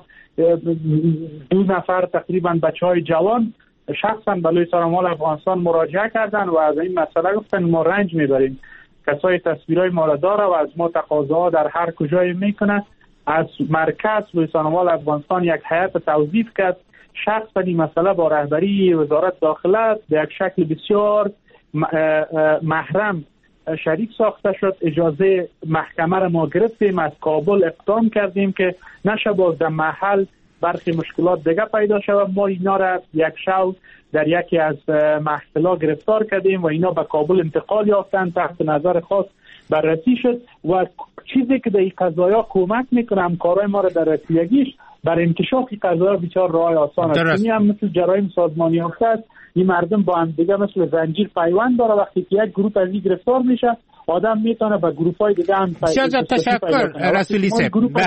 دو نفر تقریبا بچه های جوان شخصا به لوی سازمان افغانستان مراجعه کردن و از این مسئله گفتن ما رنج میبریم، کسای تصویرهای ما را داره و از ما تقاضاها در هر کجای میکنه. از مرکز لوی سازمان افغانستان یک هیئت توظیف کرد، شخص این مسئله با رهبری وزارت داخله به یک شکل بسیار محرم شریک ساخته شد. اجازه محکمه را ما گرفتیم، از کابل اقدام کردیم که نشه باز در محل برخی مشکلات دیگه پیدا شود. ما اینا را یک شو در یکی از محفل‌ها گرفتار کردیم و اینا به کابل انتقال یافتن، تحت نظر خاص بررسی شد و چیزی که در این قضایا کمک میکنه همکارای ما را در رسیدگیش بر انکشاف این قضایا بسیار راه آسان است. این هم مثل جرایم سازمانی یافته است. این مردم با هم دیگه مثل زنجیر پیوند داره. وقتی که یک گروه از این گرفتار میشه آدم میتونه به گروه‌های دیگه هم پیدا. تشکر رسولی صاحب.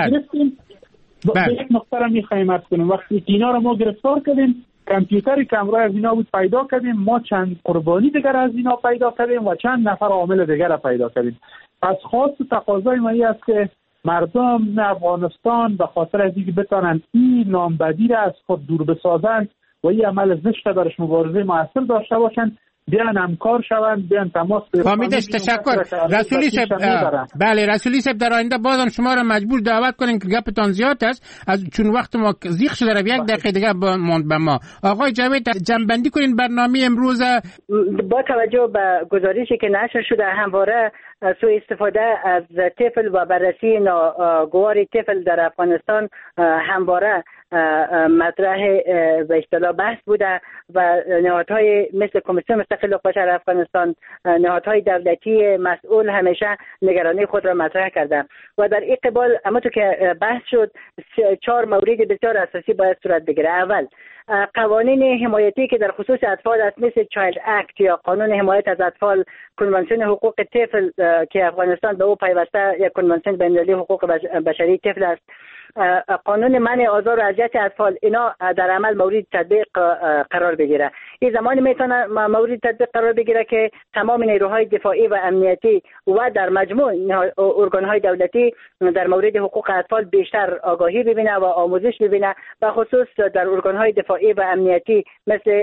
به یک نقطه را میخوایم ارز کنیم. وقتی اینا را ما گرفتار کردیم کامپیوتری که همراه از اینا بود پیدا کردیم، ما چند قربانی دیگر از اینا پیدا کردیم و چند نفر عامل دیگر را پیدا کردیم. پس خاص تقاضای ما است که مردم افغانستان به خاطر از اینکه بتونن این نامبدی را از خود دور بسازن و این عمل زشت درش مبارزه موثر داشته باشن بیان همکار شوند، بیان تماس بگیرن. فهمیدش. تشکر رسولی صاحب. بله رسولی صاحب در آینده بازم شما را مجبور دعوت کنیم که گپتان زیاد است از چون وقت ما زیغ شده رو یک دقیقه دیگه ماند به ما. آقای جاوید جنبندی کنین برنامه امروز. با توجه به گزارشی که نشر شده همواره سوء استفاده از طفل و بررسی ناگوار طفل در افغانستان همواره مطرح به اصطلاح بحث بوده و نهادهای مثل کمیسیون مستقل حقوق بشر افغانستان، نهادهای دولتی مسئول همیشه نگرانی خود را مطرح کردن و در این قبال همونطور که بحث شد چهار مورد بسیار اساسی باید صورت بگیره. اول قوانین حمایتی که در خصوص اطفال است مثل چایلد اکت یا قانون حمایت از اطفال، کنوانسیون حقوق طفل که افغانستان به او پیوسته یک کنوانسیون بین‌المللی حقوق بشری طفل است، قانون منع آزار و اذیت اطفال، اینا در عمل مورد تطبیق قرار بگیره. این زمانی میتونه مورد تطبیق قرار بگیره که تمام نیروهای دفاعی و امنیتی و در مجموع ارگانهای دولتی در مورد حقوق اطفال بیشتر آگاهی ببینه و آموزش ببینه، به خصوص در ارگانهای دفاعی و امنیتی مثل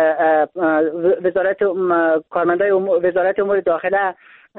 وزارت کارمندای وزارت امور داخله،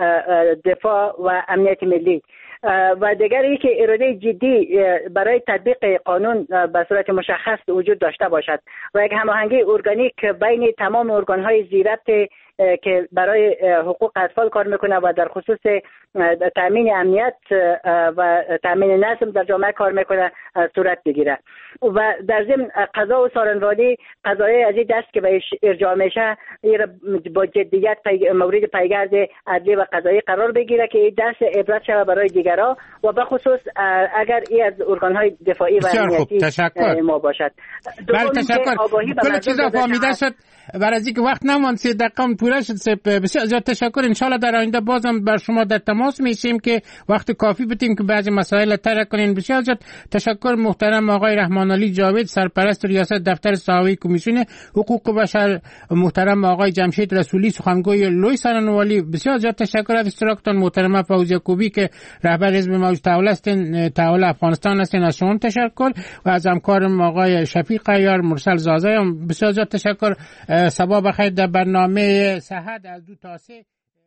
دفاع و امنیت ملی. و دیگر ای که اراده جدی برای تطبیق قانون به صورت مشخص وجود داشته باشد و یک هماهنگی ارگانیک بین تمام ارگان‌های ذی ربط که برای حقوق اطفال کار میکنه و در خصوص تامین امنیت و تامین نظم در جامعه کار میکنه صورت بگیره. و در ضمن قضا و سارنوادی قضایی از این دست که بهش ارجاع میشه با جدیت پی... مورد پیگرد عدلی و قضایی قرار بگیره که این دست عبرت شود برای دیگران و به خصوص اگر این از ارگان‌های دفاعی و امنیتی ما باشد. بله تشکر. کل چیزا فهمیده شد. برای از اینکه وقت نماند سه دقیقه پوره شد. بسیار زیاد تشکر. ان شاءالله در آینده بازم بر شما در تماس میشیم که وقت کافی بدیم که بعضی مسائل طرح کنین. بسیار زیاد تشکر محترم آقای رحمان علی جاوید سرپرست ریاست دفتر صحافی کمیسیون حقوق بشر، محترم آقای جمشید رسولی سخنگوی لوی سارنوالی. بسیار زیاد تشکر از اشتراکتان. محترم فوزیه کوبی که رهبر حزب موج تحول هستین تحول افغانستان هستین از شما تشکر و از همکارم آقای شفیق عیار مرسل زازه هم بسیار زیاد تشکر. صباح بخیر. در برنامه صحت از دو تا سه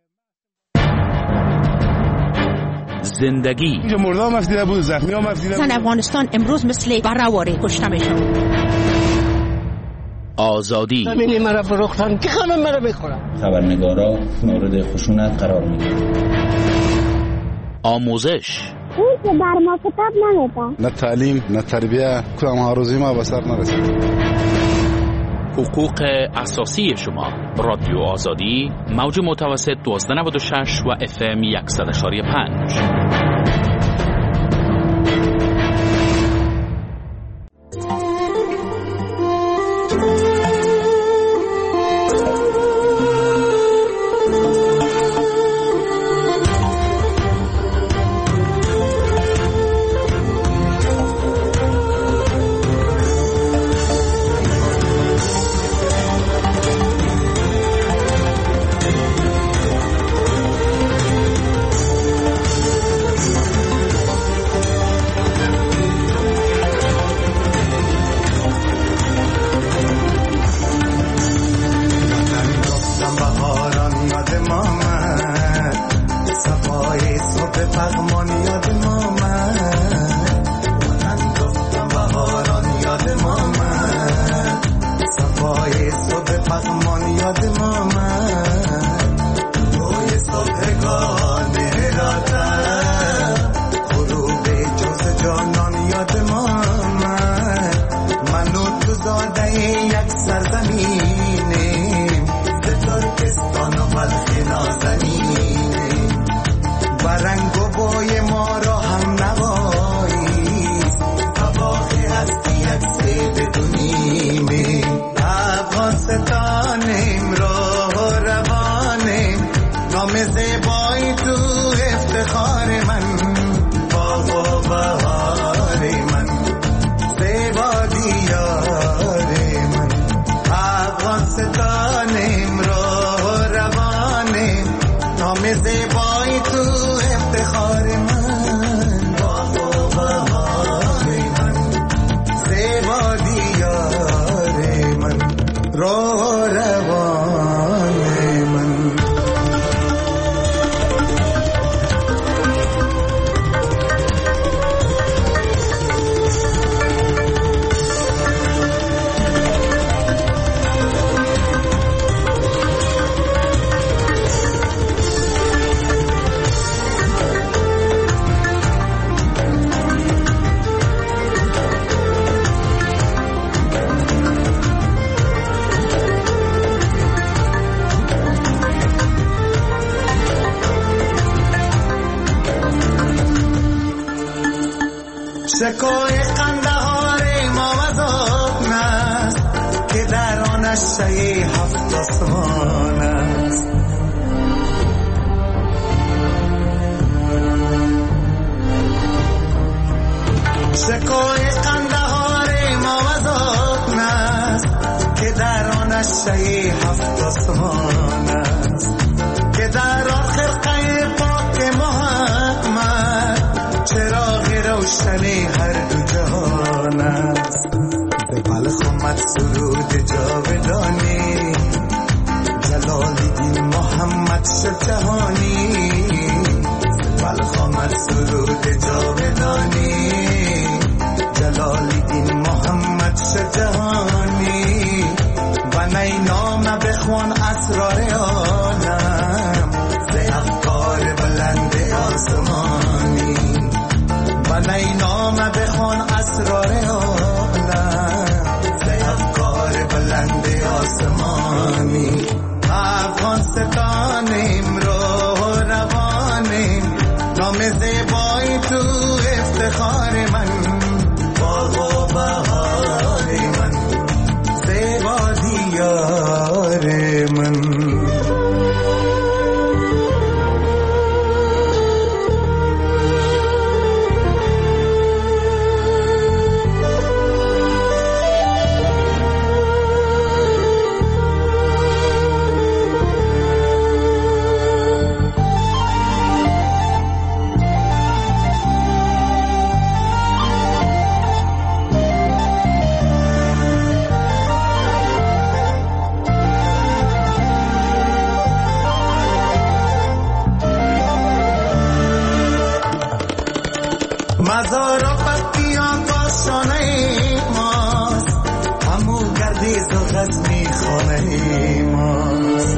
زندگی اینجا مردا مفدیده بود، زخمی ها مفدیده بود. زن افغانستان امروز مثل برهواره کشته میشن. آزادی ببینی مرا فروختن که خانم مرا بخورم. خبرنگارا مورد خشونت قرار میگیرن. آموزش اون که بر ما کتاب نمیده. نه تعلیم نه تربیه کدام آرزوی ما به سر نرسید. حقوق اساسی شما. رادیو آزادی موج متوسط دوازده نود و شش و اف ام صد و پنج. شکوه قندهار ما وزاد نست که در آنش شیع هفت آسمان است. شکوه قندهار ما وزاد نست که در آنش شیع هفت آسمان است. که در آخر قیر پاک محمد چراغ روشنی هر دو جهان است. به بلخ آمد سرود جاودانی جلال الدین محمد شد جهانی. بلخ آمد سرود جاودانی جلال الدین محمد شد جهانی. و نی نام بخوان اسرار عالم ز افکار بلند نامه بخون اسرار عالم ز افکار بلند آسمانی. افغانستانیم راه روانیم، نام زیبایی تو افتخار من، باغ و بهار من، زیبا دیار من. مزار و پتیان کاشانه ماست، همو گردیز و غزنی خانه ماست.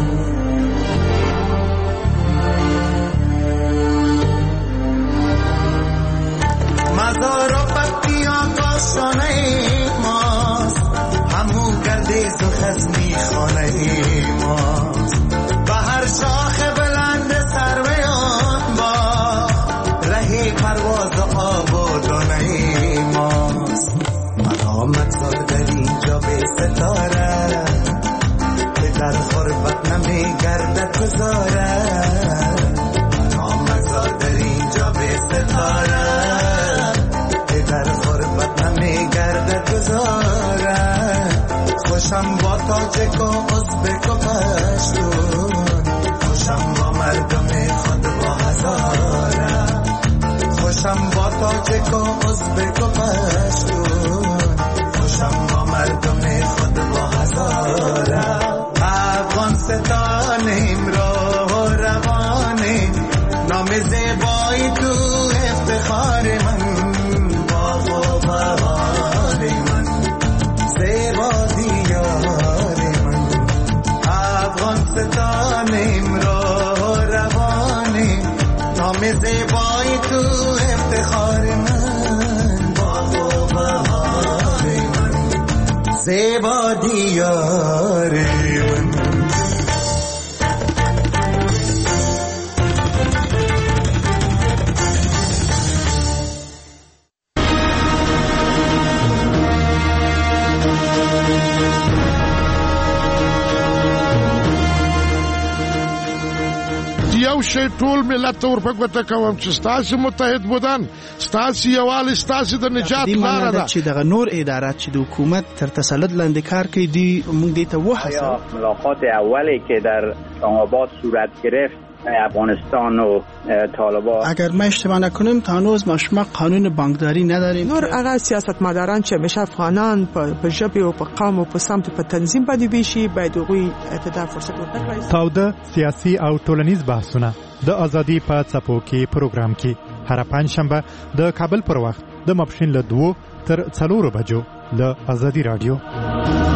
مزار و پتیان کاشانه ماست، همو گردیز و غزنی خانه ماست. به هر شاخ بلند سرویان با رهی پرواز و آبادانه ماست. مقامت زار در اینجا به ستاره، به در غربت نمی گردد گذاره. مقامت زار در اینجا به ستاره، به در غربت نمی گردد گذاره. خوشم با تاجک و ازبک و پشتون، خوشم با مردم خود با هزاره. خوشم با تاجک و ازبک و پشتون، خوشم با مردم خود با هزاره. افغانستانیم راه و روانیم، نام زیبایی تو افتخار من، باغ و بهار من، زیبا دیار من. افغانستانیم راه و روانیم، نام زیبایی تو افتخار من، باغ و بهار من، زیبا دیار من. یو شی ټول ملت ته ورپګوته کوم چې ستاسو متحد بودن، ستاسو یووالی، ستاسو د نجات لاره ده. چې دغه نور ادارات چې د حکومت تر تسلط لاندې کار کوي، دی موږ دې ته وحصل. ملاقات اولی که در اسلام آباد صورت گرفت افغانستان و طالبان، اگر ما اشتباه نکنیم تا هنوز ما شما قانون بانکداری نداریم. نور هغه سیاستمداران چې همیشه افغانان په ژبه او په قوم او په سمت په تنظیم باندې ویشي، باید هغوی ته دا فرصت ورکړي. تاوده سیاسي او ټولنیز بحثونه د ازادي په څپو کې پروګرام کې هر پنځشنبه د کابل پر وخت د ماپښین له دوه تر څلورو بجو له ازادي رادیو.